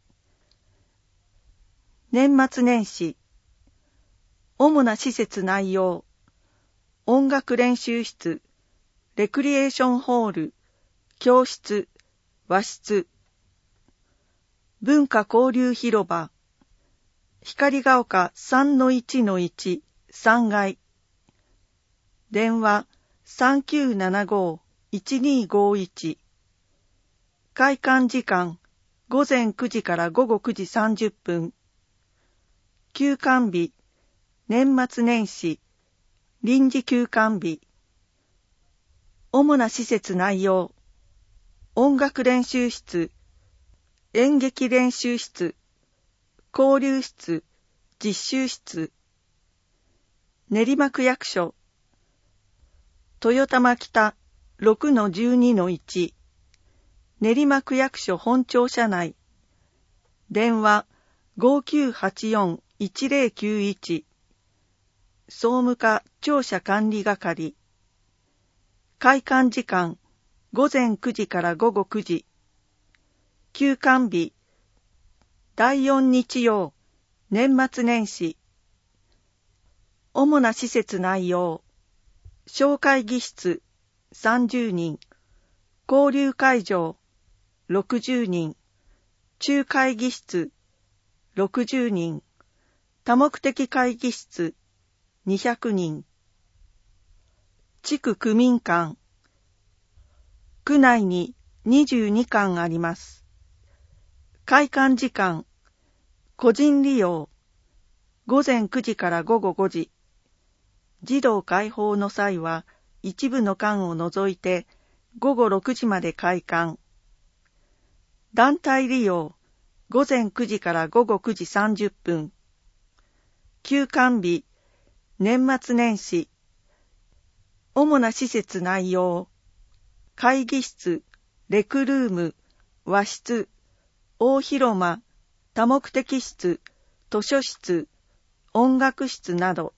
年末年始。主な施設内容。音楽練習室、レクリエーションホール、教室、和室。文化交流広場。光が丘 さんのいちのいち、さんがい。電話 さんきゅうななご いちにごいち。開館時間午前くじから午後くじさんじゅっぷん。休館日、年末年始、臨時休館日。主な施設内容。音楽練習室、演劇練習室、交流室、実習室。練馬区役所。豊玉北 ろくのじゅうにのいち。練馬区役所本庁舎内。電話 ごきゅうはちよんいちぜろきゅういち。総務課庁舎管理係。開館時間午前くじから午後くじ。休館日だいよん日曜、年末年始。主な施設内容。小会議室さんじゅうにん、交流会場ろくじゅうにん、中会議室ろくじゅうにん、多目的会議室にひゃくにん。地区区民館。区内ににじゅうにかんあります。開館時間。個人利用。午前くじから午後ごじ。児童開放の際は一部の館を除いて午後ろくじまで開館。団体利用。午前くじから午後くじさんじゅっぷん。休館日。年末年始。主な施設内容。会議室、レクルーム、和室、大広間、多目的室、図書室、音楽室など。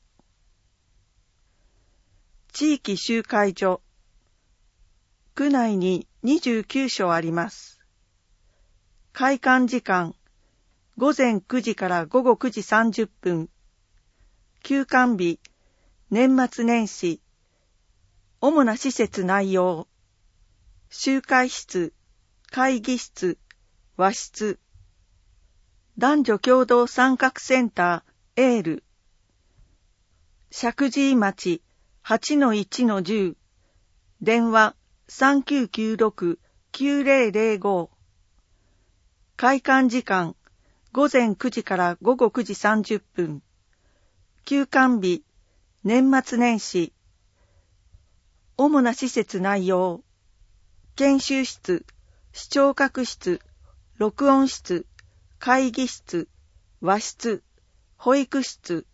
地域集会所。区内ににじゅうきゅうしょあります。開館時間。午前くじから午後くじさんじゅっぷん。休館日。年末年始。主な施設内容。集会室、会議室、和室。男女共同参画センター、エール。石神井町 はちのいちのじゅう。電話 さんきゅうきゅうろく きゅうぜろぜろご。開館時間。午前くじから午後くじさんじゅっぷん。休館日。年末年始。主な施設内容。研修室、視聴覚室、録音室、会議室、和室、保育室。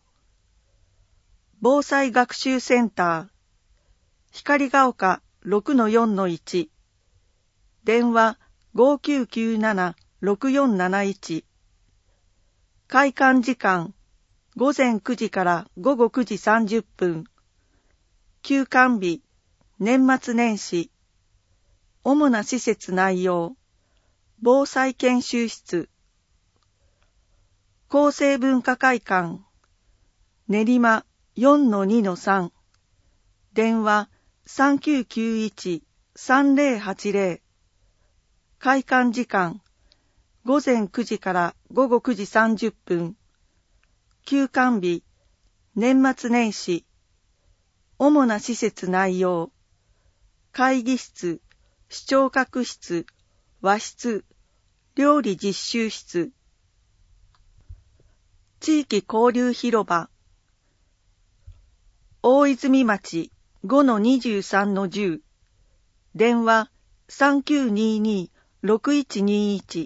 防災学習センター。光が丘 ろくのよんのいち。電話 ごきゅうきゅうなな ろくよんなないち。開館時間。午前くじから午後くじさんじゅっぷん。 休館日、年末年始、主な施設内容、防災研修室、厚生文化会館、練馬 よんのにのさん、電話 さんきゅうきゅういち さんぜろはちぜろ、開館時間、午前くじから午後くじさんじゅっぷん、休館日、年末年始、主な施設内容、会議室、視聴覚室、和室、料理実習室、地域交流広場、大泉町 ごのにじゅうさんのじゅう、電話 さんきゅうにに ろくいちにいち、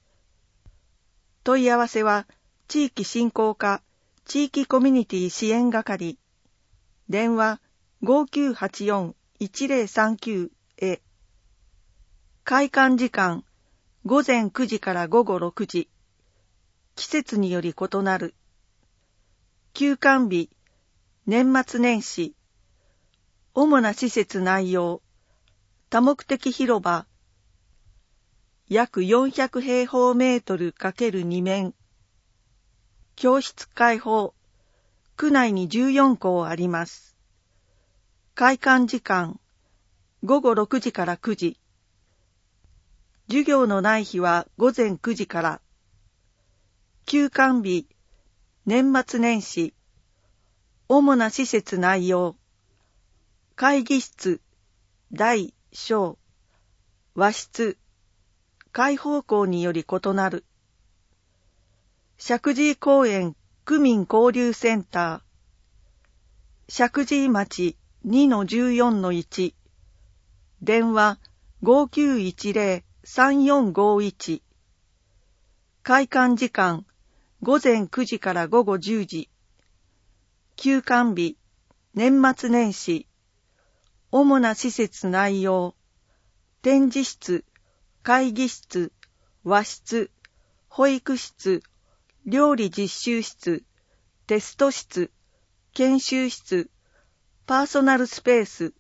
問い合わせは地域振興課地域コミュニティ支援係、電話 ごきゅうはちよん いちぜろさんきゅう へ。開館時間、午前くじから午後ろくじ、季節により異なる。休館日、年末年始、主な施設内容、多目的広場、約よんひゃくへいほうメートル ×に 面、教室開放、区内にじゅうよんこうあります。開館時間、ごごろくじからくじ、授業のない日は午前くじから。休館日、年末年始、主な施設内容、会議室、大小、和室、開放校により異なる。石神井公園区民交流センター、石神井町 にのじゅうよんのいち、電話 ごきゅういちぜろ さんよんごいち、開館時間、午前くじから午後じゅうじ、休館日、年末年始、主な施設内容、展示室、会議室、和室、保育室、料理実習室、テスト室、研修室、パーソナルスペース、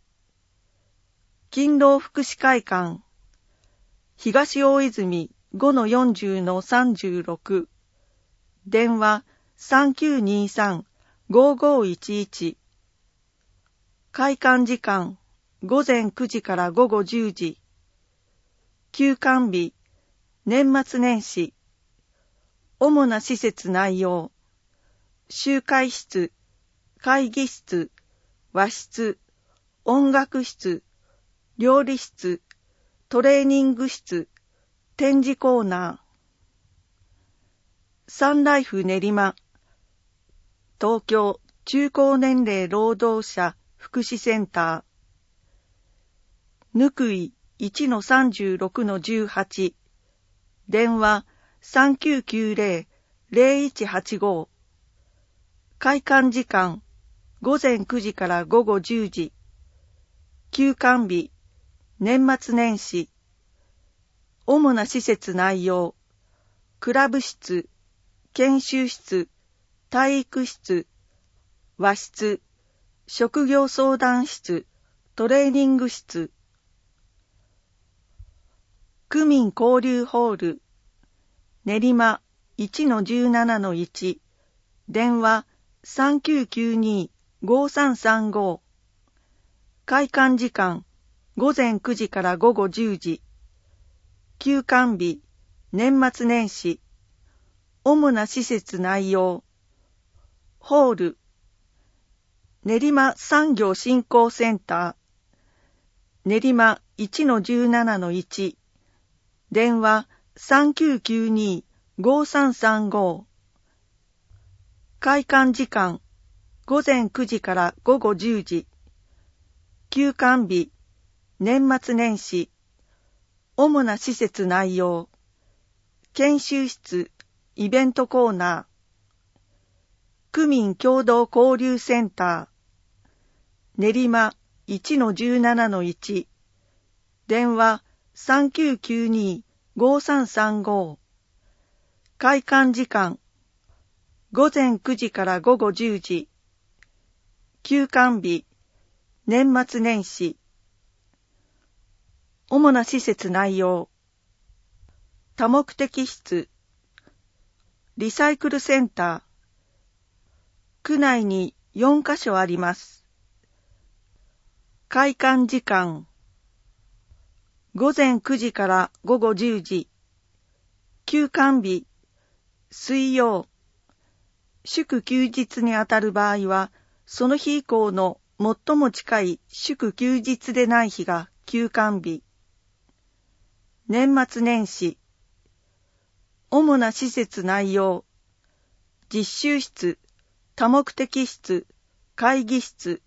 勤労福祉会館、東大泉 ごのよんじゅうのさんじゅうろく、電話 さんきゅうにさん ごごいちいち、開館時間、午前くじから午後じゅうじ、休館日、年末年始、主な施設内容、集会室、会議室、和室、音楽室、料理室、トレーニング室、展示コーナー、サンライフ練馬、東京中高年齢労働者福祉センター、ぬくい いちのさんじゅうろくのじゅうはち、電話 さんきゅうきゅうぜろ ぜろいちはちご、開館時間、午前くじから午後じゅうじ、休館日、年末年始、主な施設内容、クラブ室、研修室、体育室、和室、職業相談室、トレーニング室、区民交流ホール、練馬 いちのじゅうななのいち、電話 さんきゅうきゅうに ごさんさんご、開館時間、午前くじから午後じゅうじ、休館日、年末年始、主な施設内容、ホール、練馬産業振興センター、練馬 いちのじゅうななのいち、電話 さんきゅうきゅうに ごさんさんご、開館時間、午前くじから午後じゅうじ、休館日、年末年始、主な施設内容、研修室、イベントコーナー、区民共同交流センター、練馬 いちのじゅうななのいち、電話 さんきゅうきゅうに ごさんさんご、開館時間、午前くじから午後じゅうじ、休館日、 年末年始。主な施設内容。多目的室。リサイクルセンター。区内によんカ所あります。開館時間。午前くじから午後じゅうじ。休館日。水曜。祝休日にあたる場合は、その日以降の最も近い祝休日でない日が休館日。年末年始。主な施設内容。実習室、多目的室、会議室。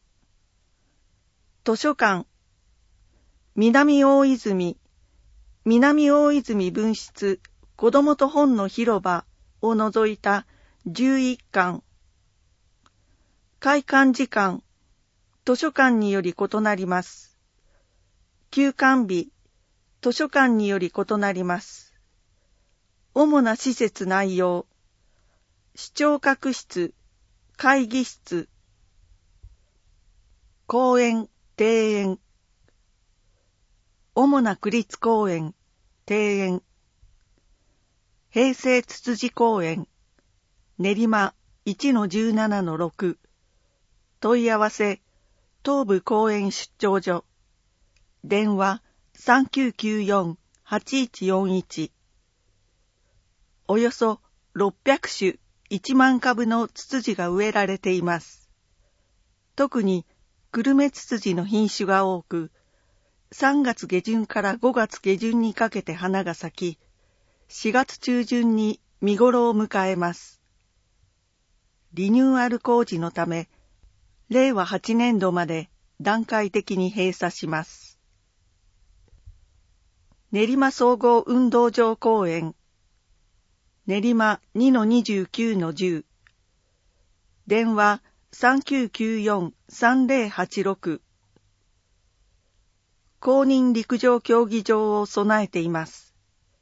図書館。南大泉、南大泉分室、子どもと本の広場を除いたじゅういっかん。開館時間、図書館により異なります。休館日、図書館により異なります。主な施設内容。視聴覚室、会議室。公園、庭園。主な区立公園、庭園。平成つつじ公園、練馬 いちのじゅうななのろく。問い合わせ、東部公園出張所。電話 さんきゅうきゅうよん はちいちよんいち。およそろっぴゃくしゅいちまんかぶのツツジが植えられています。特にグルメツツジの品種が多く、さんがつげじゅんからごがつげじゅんにかけて花が咲き、しがつちゅうじゅんに見頃を迎えます。リニューアル工事のため、れいわはちねんどまで段階的に閉鎖します。練馬総合運動場公園、練馬 にのにじゅうきゅうのじゅう。電話 さんきゅうきゅうよん さんぜろはちろく。公認陸上競技場を備えています。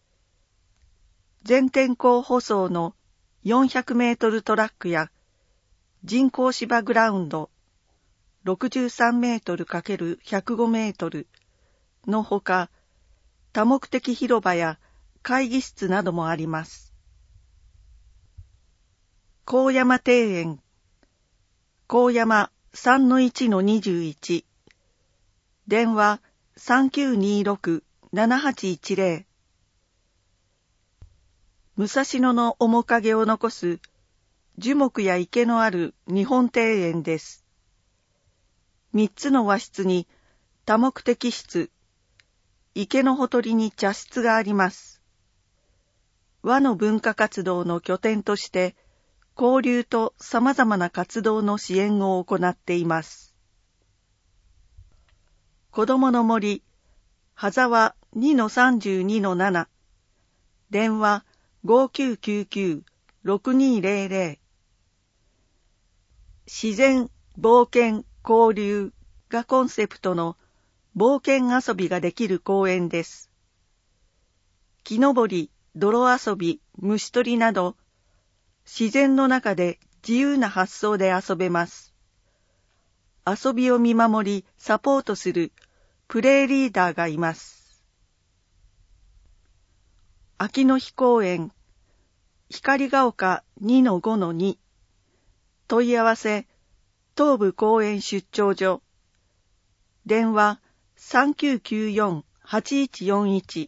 全天候舗装のよんひゃくメートルトラックや人工芝グラウンドろくじゅうさんメートル×ひゃくごメートルのほか、多目的広場や会議室などもあります。高山庭園、高山 さんのいちのにじゅういち。電話 さんきゅうにろく ななはちいちぜろ。武蔵野の面影を残す樹木や池のある日本庭園です。三つの和室に多目的室、池のほとりに茶室があります。和の文化活動の拠点として交流と様々な活動の支援を行っています。子どもの森、羽沢 にのさんじゅうにのなな。電話 ごきゅうきゅうきゅう ろくにぜろぜろ。自然、冒険、交流がコンセプトの冒険遊びができる公園です。木登り、泥遊び、虫取りなど、自然の中で自由な発想で遊べます。遊びを見守り、サポートするプレイリーダーがいます。秋の日公園、光が丘 にのごのに。問い合わせ、東部公園出張所。電話 さんきゅうきゅうよん はちいちよんいち。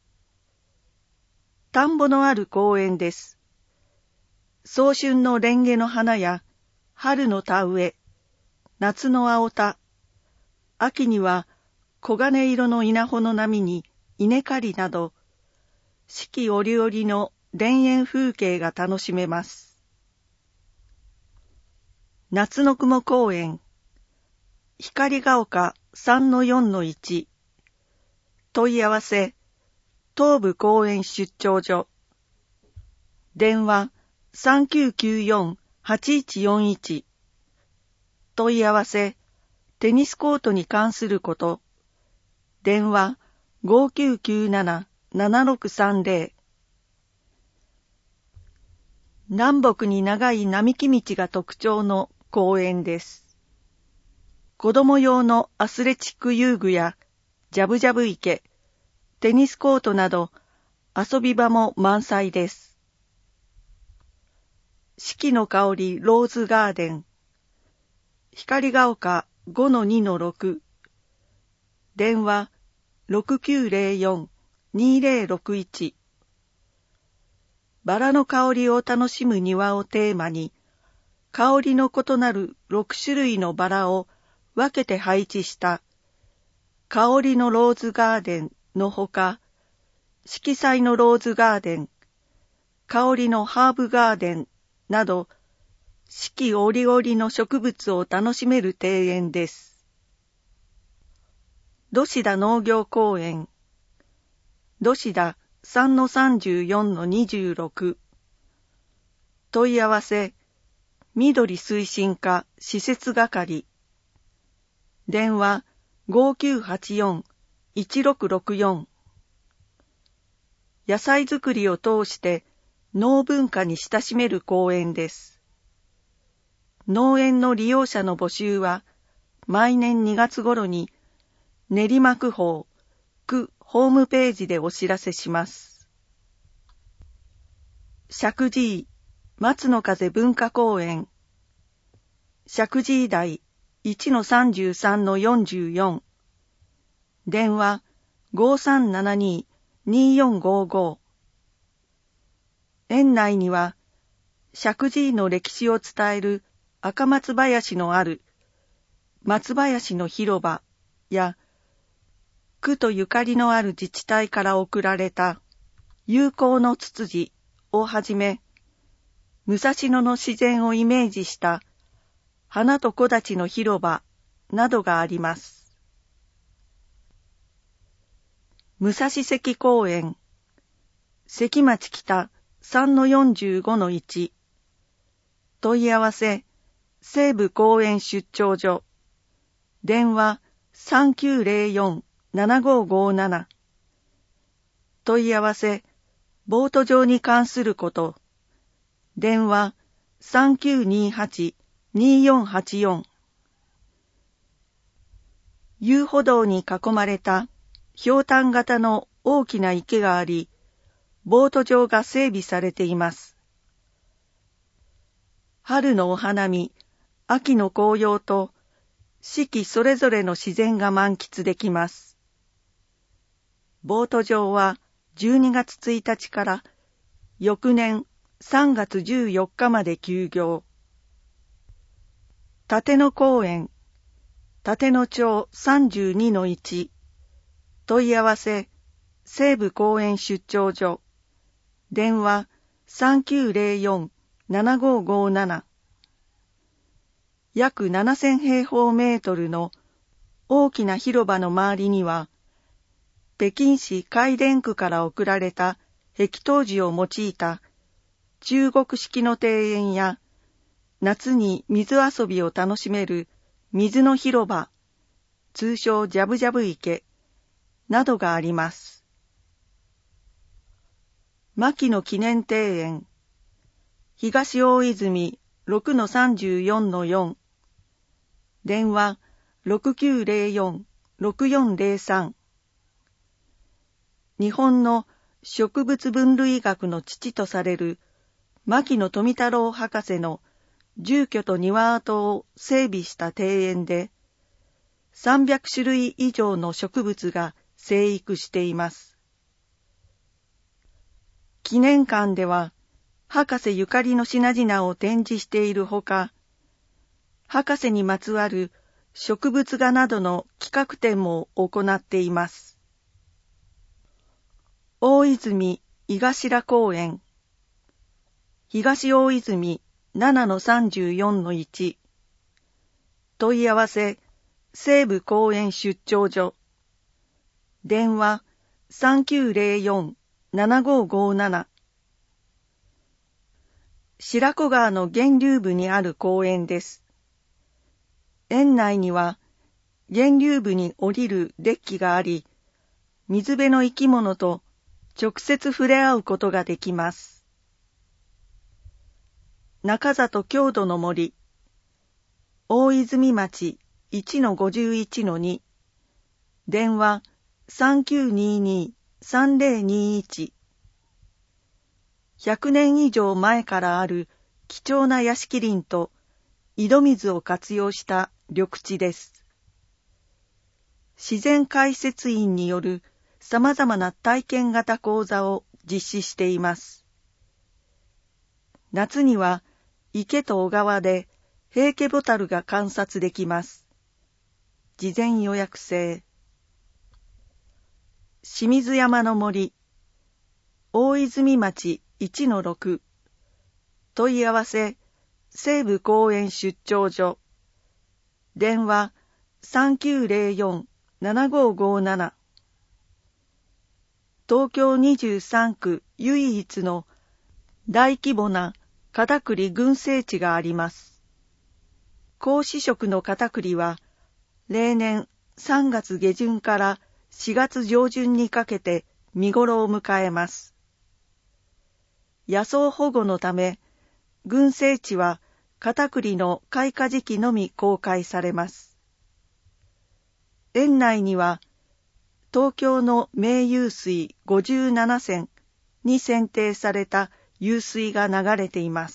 田んぼのある公園です。早春のレンゲの花や春の田植え、夏の青田、秋には黄金色の稲穂の波に稲刈りなど、四季折々の田園風景が楽しめます。夏の雲公園、光が丘 さんのよんのいち。問い合わせ、東部公園出張所。電話さんきゅうきゅうよん はちいちよんいち。問い合わせ、テニスコートに関すること。電話ごきゅうきゅうなな ななろくさんぜろ。南北に長い並木道が特徴の公園です。 子供用のアスレチック遊具やジャブジャブ池、テニスコートなど遊び場も満載です。四季の香りローズガーデン、光が丘 ごのにのろく、電話 ろくきゅうゼロよん にゼロろくいち。バラの香りを楽しむ庭をテーマに、香りの異なるろくしゅるいのバラを分けて配置した香りのローズガーデンのほか、色彩のローズガーデン、香りのハーブガーデンなど、四季折々の植物を楽しめる庭園です。土志田農業公園、土志田 さんのさんじゅうよんのにじゅうろく、問い合わせ、緑推進課施設係、電話 ごきゅうはちよん いちろくろくよん。野菜作りを通して農文化に親しめる公園です。農園の利用者の募集は毎年にがつ頃に練馬区法区ホームページでお知らせします。石神井松の風文化公園、石神井台 いちのさんじゅうさんのよんじゅうよん、電話 ごさんななに によんごご。園内には石神井の歴史を伝える赤松林のある松林の広場や区とゆかりのある自治体から贈られた友好のツツジをはじめ、武蔵野の自然をイメージした花と木立の広場などがあります。武蔵関公園、関町北 さんのよんじゅうごのいち、問い合わせ、西部公園出張所、電話 さんきゅうゼロよん ななごごなな、問い合わせ、ボート場に関すること、電話 さんきゅうにはち によんはちよん。遊歩道に囲まれたひょうたん型の大きな池があり、ボート場が整備されています。春のお花見、秋の紅葉と四季それぞれの自然が満喫できます。ボート場はじゅうにがつついたちから翌年さんがつじゅうよっかまで休業。立野公園、立野町 さんじゅうにのいち、問い合わせ、西部公園出張所、電話 さんきゅうゼロよん ななごごなな。約ななせんへいほうメートルの大きな広場の周りには、北京市海淀区から送られた壁陶磁を用いた中国式の庭園や、夏に水遊びを楽しめる水の広場、通称ジャブジャブ池などがあります。牧野記念庭園、東大泉 ろくのさんじゅうよんのよん、電話 ろくきゅうゼロよん ろくよんゼロさん。日本の植物分類学の父とされる牧野富太郎博士の住居と庭跡を整備した庭園で、さんびゃくしゅるい以上の植物が生育しています。記念館では、博士ゆかりの品々を展示しているほか、博士にまつわる植物画などの企画展も行っています。大泉井頭公園、東大泉 ななのさんじゅうよんのいち、問い合わせ、西部公園出張所、電話 さんきゅうゼロよん ななごごなな。白子川の源流部にある公園です。園内には源流部に降りるデッキがあり、水辺の生き物と直接触れ合うことができます。中里郷土の森、大泉町いちのごじゅういちのに、電話 さんきゅうにーにーさんぜろにーいち。ひゃくねん以上前からある貴重な屋敷林と井戸水を活用した緑地です。自然解説員による様々な体験型講座を実施しています。夏には池と小川で平家ボタルが観察できます。事前予約制。清水山の森、大泉町 いちのろく、問い合わせ、西部公園出張所、電話 さんきゅうぜろよんななごごなな。東京にじゅうさんく唯一の大規模な片栗群生地があります。高子色の片栗は例年さんがつげじゅんからしがつじょうじゅんにかけて見頃を迎えます。野草保護のため、群生地は片栗の開花時期のみ公開されます。園内には、東京の名湧水ごじゅうななせんに選定された湧水が流れています。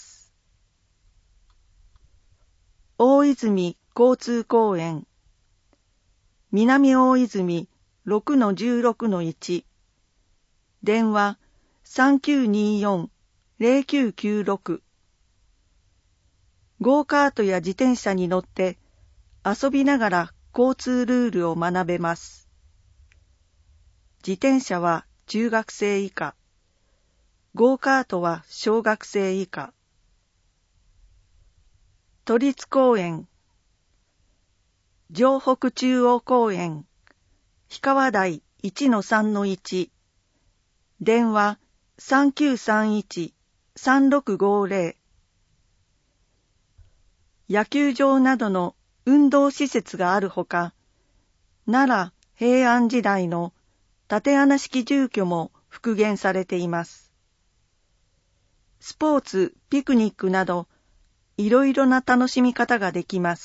大泉交通公園、南大泉 ろくのじゅうろくのいち、電話 さんきゅうにーよんぜろきゅうきゅうろく。ゴーカートや自転車に乗って遊びながら交通ルールを学べます。自転車は中学生以下、ゴーカートは小学生以下。都立公園、城北中央公園、氷川台 いちのさんのいち、電話 さんきゅうさんいちさんろくごぜろ。野球場などの運動施設があるほか、奈良平安時代の竪穴式住居も復元されています。スポーツ、ピクニックなど、いろいろな楽しみ方ができます。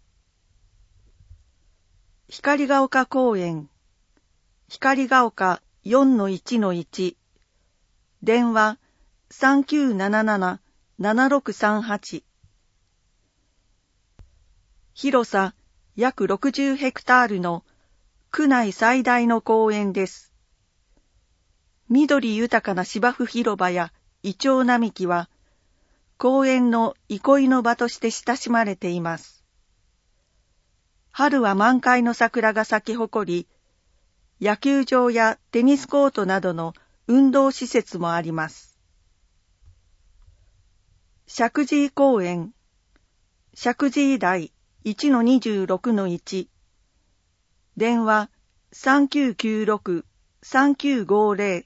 光が丘公園、光が丘 よんのいちのいち、電話 さんきゅうななななななろくさんはち。広さ約ろくじゅうヘクタールの区内最大の公園です。緑豊かな芝生広場やイチョウ並木は、公園の憩いの場として親しまれています。春は満開の桜が咲き誇り、野球場やテニスコートなどの運動施設もあります。石神井公園、石神井台 いちのにじゅうろくのいち、電話 さんきゅうきゅうろくさんきゅうごぜろ。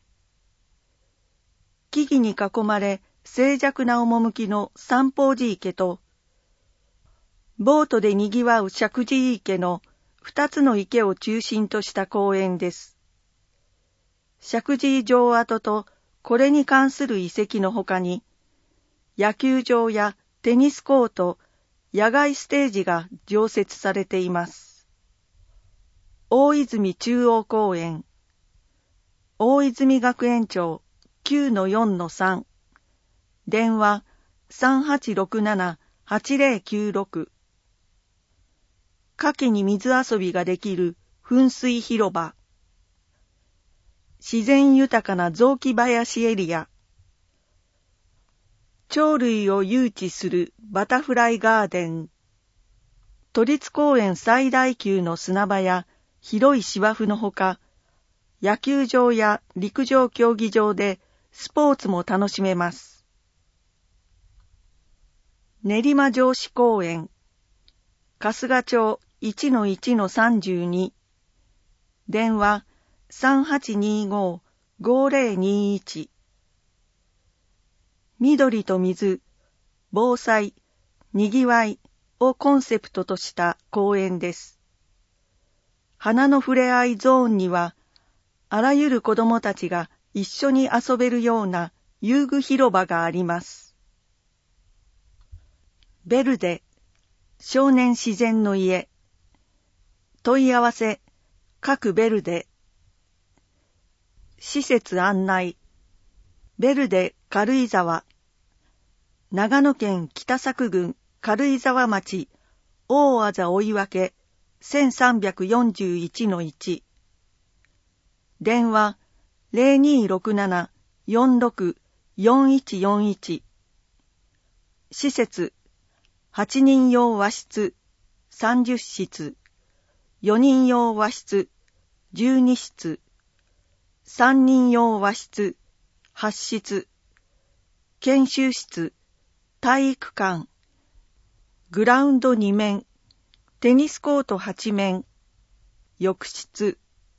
木々に囲まれ静寂な趣の三宝寺池と、ボートでにぎわう石神井池の二つの池を中心とした公園です。石神井城跡とこれに関する遺跡のほかに、野球場やテニスコート、野外ステージが常設されています。大泉中央公園、大泉学園町 きゅうのよんのさん、電話 さんはちろくななはちぜろきゅうろく。夏季に水遊びができる噴水広場、自然豊かな雑木林エリア、鳥類を誘致するバタフライガーデン、都立公園最大級の砂場や広い芝生のほか、野球場や陸上競技場でスポーツも楽しめます。練馬城址公園、春日町 いちのいちのさんじゅうに、電話 さんはちにーごごぜろにーいち。緑と水、防災、にぎわいをコンセプトとした公園です。花のふれあいゾーンには、あらゆる子どもたちが一緒に遊べるような遊具広場があります。ベルデ、少年自然の家、 問い合わせ、各ベルデ。施設案内、ベルデ軽井沢。長野県北佐久郡軽井沢町大字追分 せんさんびゃくよんじゅういちのいち。電話 ゼロにーろくなな よんろく よんいちよんいち。施設はちにん用和室さんじゅっしつ、よにん用和室じゅうにしつ、さんにん用和室はちしつ、研修室、体育館、グラウンドに面、テニスコートはち面、浴室。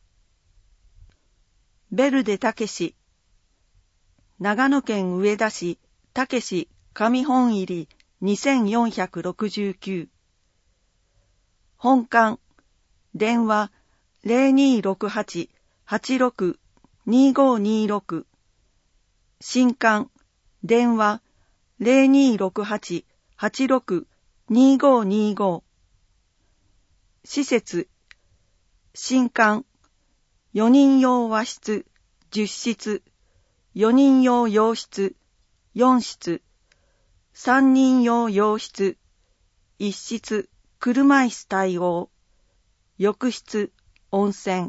ベルデたけし、長野県上田市たけし上本入にせんよんひゃくろくじゅうきゅう。本館、電話 ゼロにーろくはち はちろく にーごーにーろく。新館、電話 ゼロにーろくはち はちろく にーごーにーごー。施設、新館、よにん用和室じゅっしつ、よにん用洋室よんしつ、さんにん用洋室いっしつ、車椅子対応、浴室、温泉。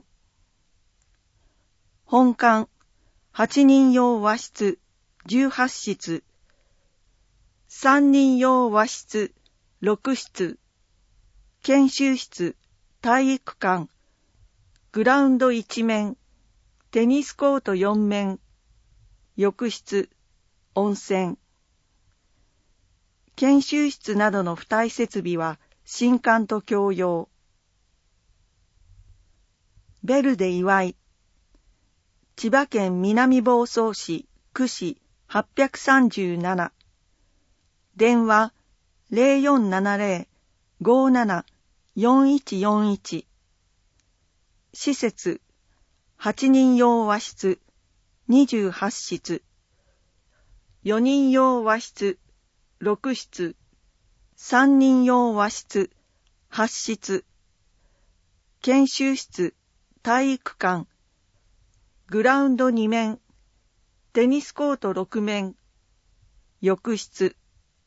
本館、はちにん用和室じゅうはちしつ、さんにん用和室ろくしつ、研修室、体育館、グラウンドいち面、テニスコートよん面、浴室、温泉。研修室などの付帯設備は新館と共用。ベルデ祝い、千葉県南房総市区市はっぴゃくさんじゅうなな。電話 ゼロよんななゼロ ごーなな よんいちよんいち。施設、はちにん用和室にじゅうはちしつ、よにん用和室ろくしつ、さんにん用和室はちしつ、研修室、体育館、グラウンドに面、テニスコートろく面、浴室。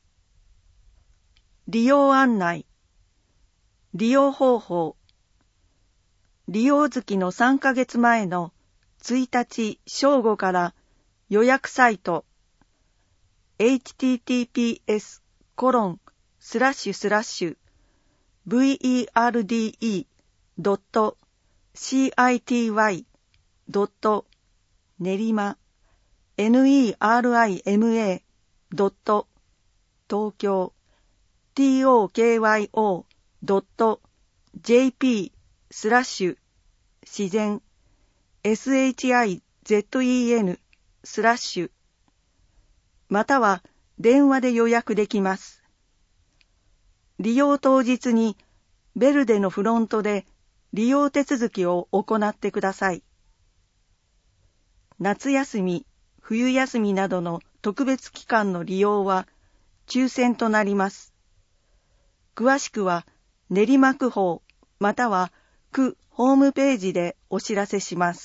利用案内、利用方法。利用月のさんかげつまえのついたち正午から予約サイト エイチティーティーピーエスコロンスラッシュスラッシュブイイーアールディーイードットシーアイティーワイドット練馬 ネリマドット東京 トードットジェーピースラッシュ自然 シゼン スラッシュまたは電話で予約できます。利用当日にベルデのフロントで利用手続きを行ってください。夏休み、冬休みなどの特別期間の利用は抽選となります。詳しくは練馬区法または区ホームページでお知らせします。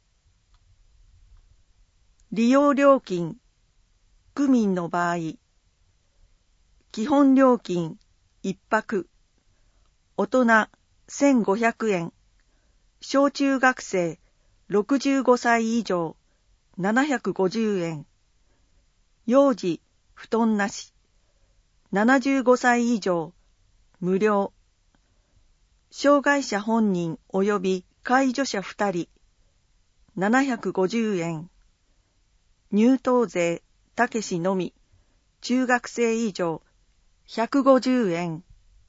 利用料金、区民の場合、基本料金いっぱく、大人せんごひゃくえん、小中学生ろくじゅうごさい以上ななひゃくごじゅうえん、幼児布団なしななじゅうごさい以上無料、障害者本人及び介助者ふたりななひゃくごじゅうえん、入湯税たけしのみ中学生以上ひゃくごじゅうえん、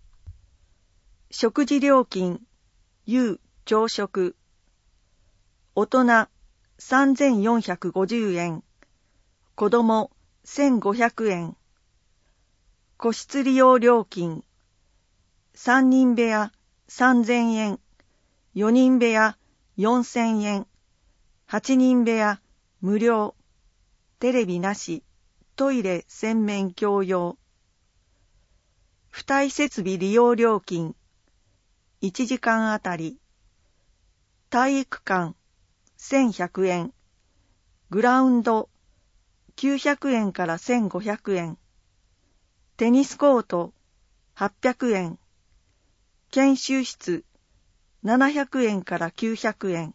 食事料金夕朝食大人さんぜんよんひゃくごじゅうえん、子どもせんごひゃくえん、個室利用料金さんにん部屋さんぜんえん、よにん部屋よんせんえん、はちにん部屋無料、テレビなし、トイレ洗面共用。付帯設備利用料金、 いちじかんあたり、体育館せんひゃくえん、グラウンドきゅうひゃくえんからせんごひゃくえん、テニスコートはっぴゃくえん、研修室ななひゃくえんからきゅうひゃくえん、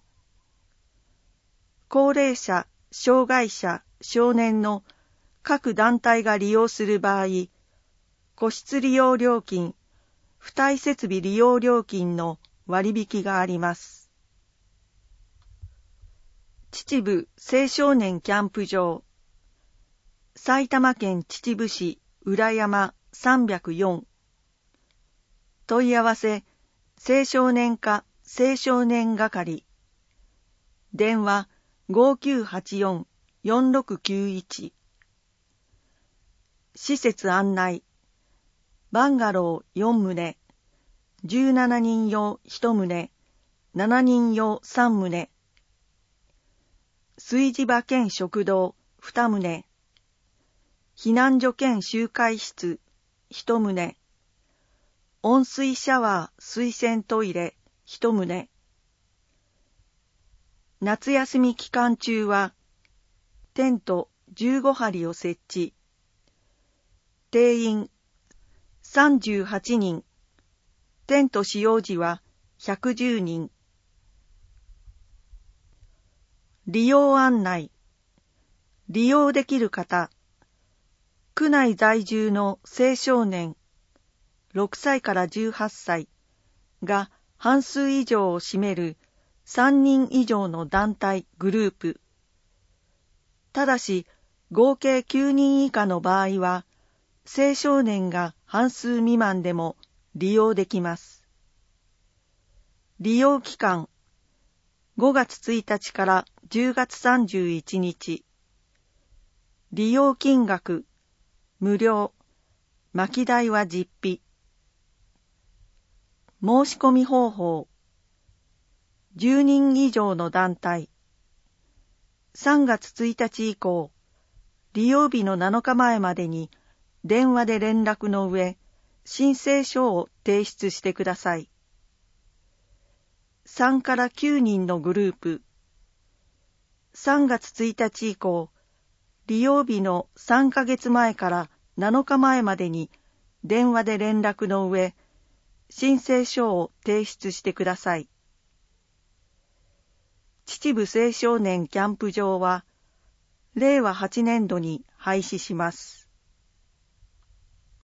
高齢者、障害者、少年の各団体が利用する場合、個室利用料金、付帯設備利用料金の割引があります。秩父青少年キャンプ場、埼玉県秩父市浦山さんびゃくよん、問い合わせ青少年課青少年係、電話 ごきゅうはちよん よんろくきゅういち、施設案内、バンガローよんとう、じゅうななにん用いちとう、ななにん用さんとう、炊事場兼食堂にとう、避難所兼集会室いちとう、温水シャワー水洗トイレいちとう、夏休み期間中はテントじゅうごはりを設置、定員さんじゅうはちにん、テント使用時はひゃくじゅうにん。利用案内、利用できる方、区内在住の青少年ろくさいからじゅうはっさいが半数以上を占めるさんにん以上の団体グループ。ただし合計きゅうにん以下の場合は青少年が半数未満でも利用できます。利用期間ごがつついたちからじゅうがつさんじゅういちにち。利用金額無料、巻き代は実費。申し込み方法、じゅうにん以上の団体、さんがつついたち以降、利用日のなのかまえまでに電話で連絡の上、申請書を提出してください。さんからきゅうにんのグループ、さんがつついたち以降、利用日のさんかげつまえからなのかまえまでに電話で連絡の上、申請書を提出してください。秩父青少年キャンプ場は、れいわはちねんどに廃止します。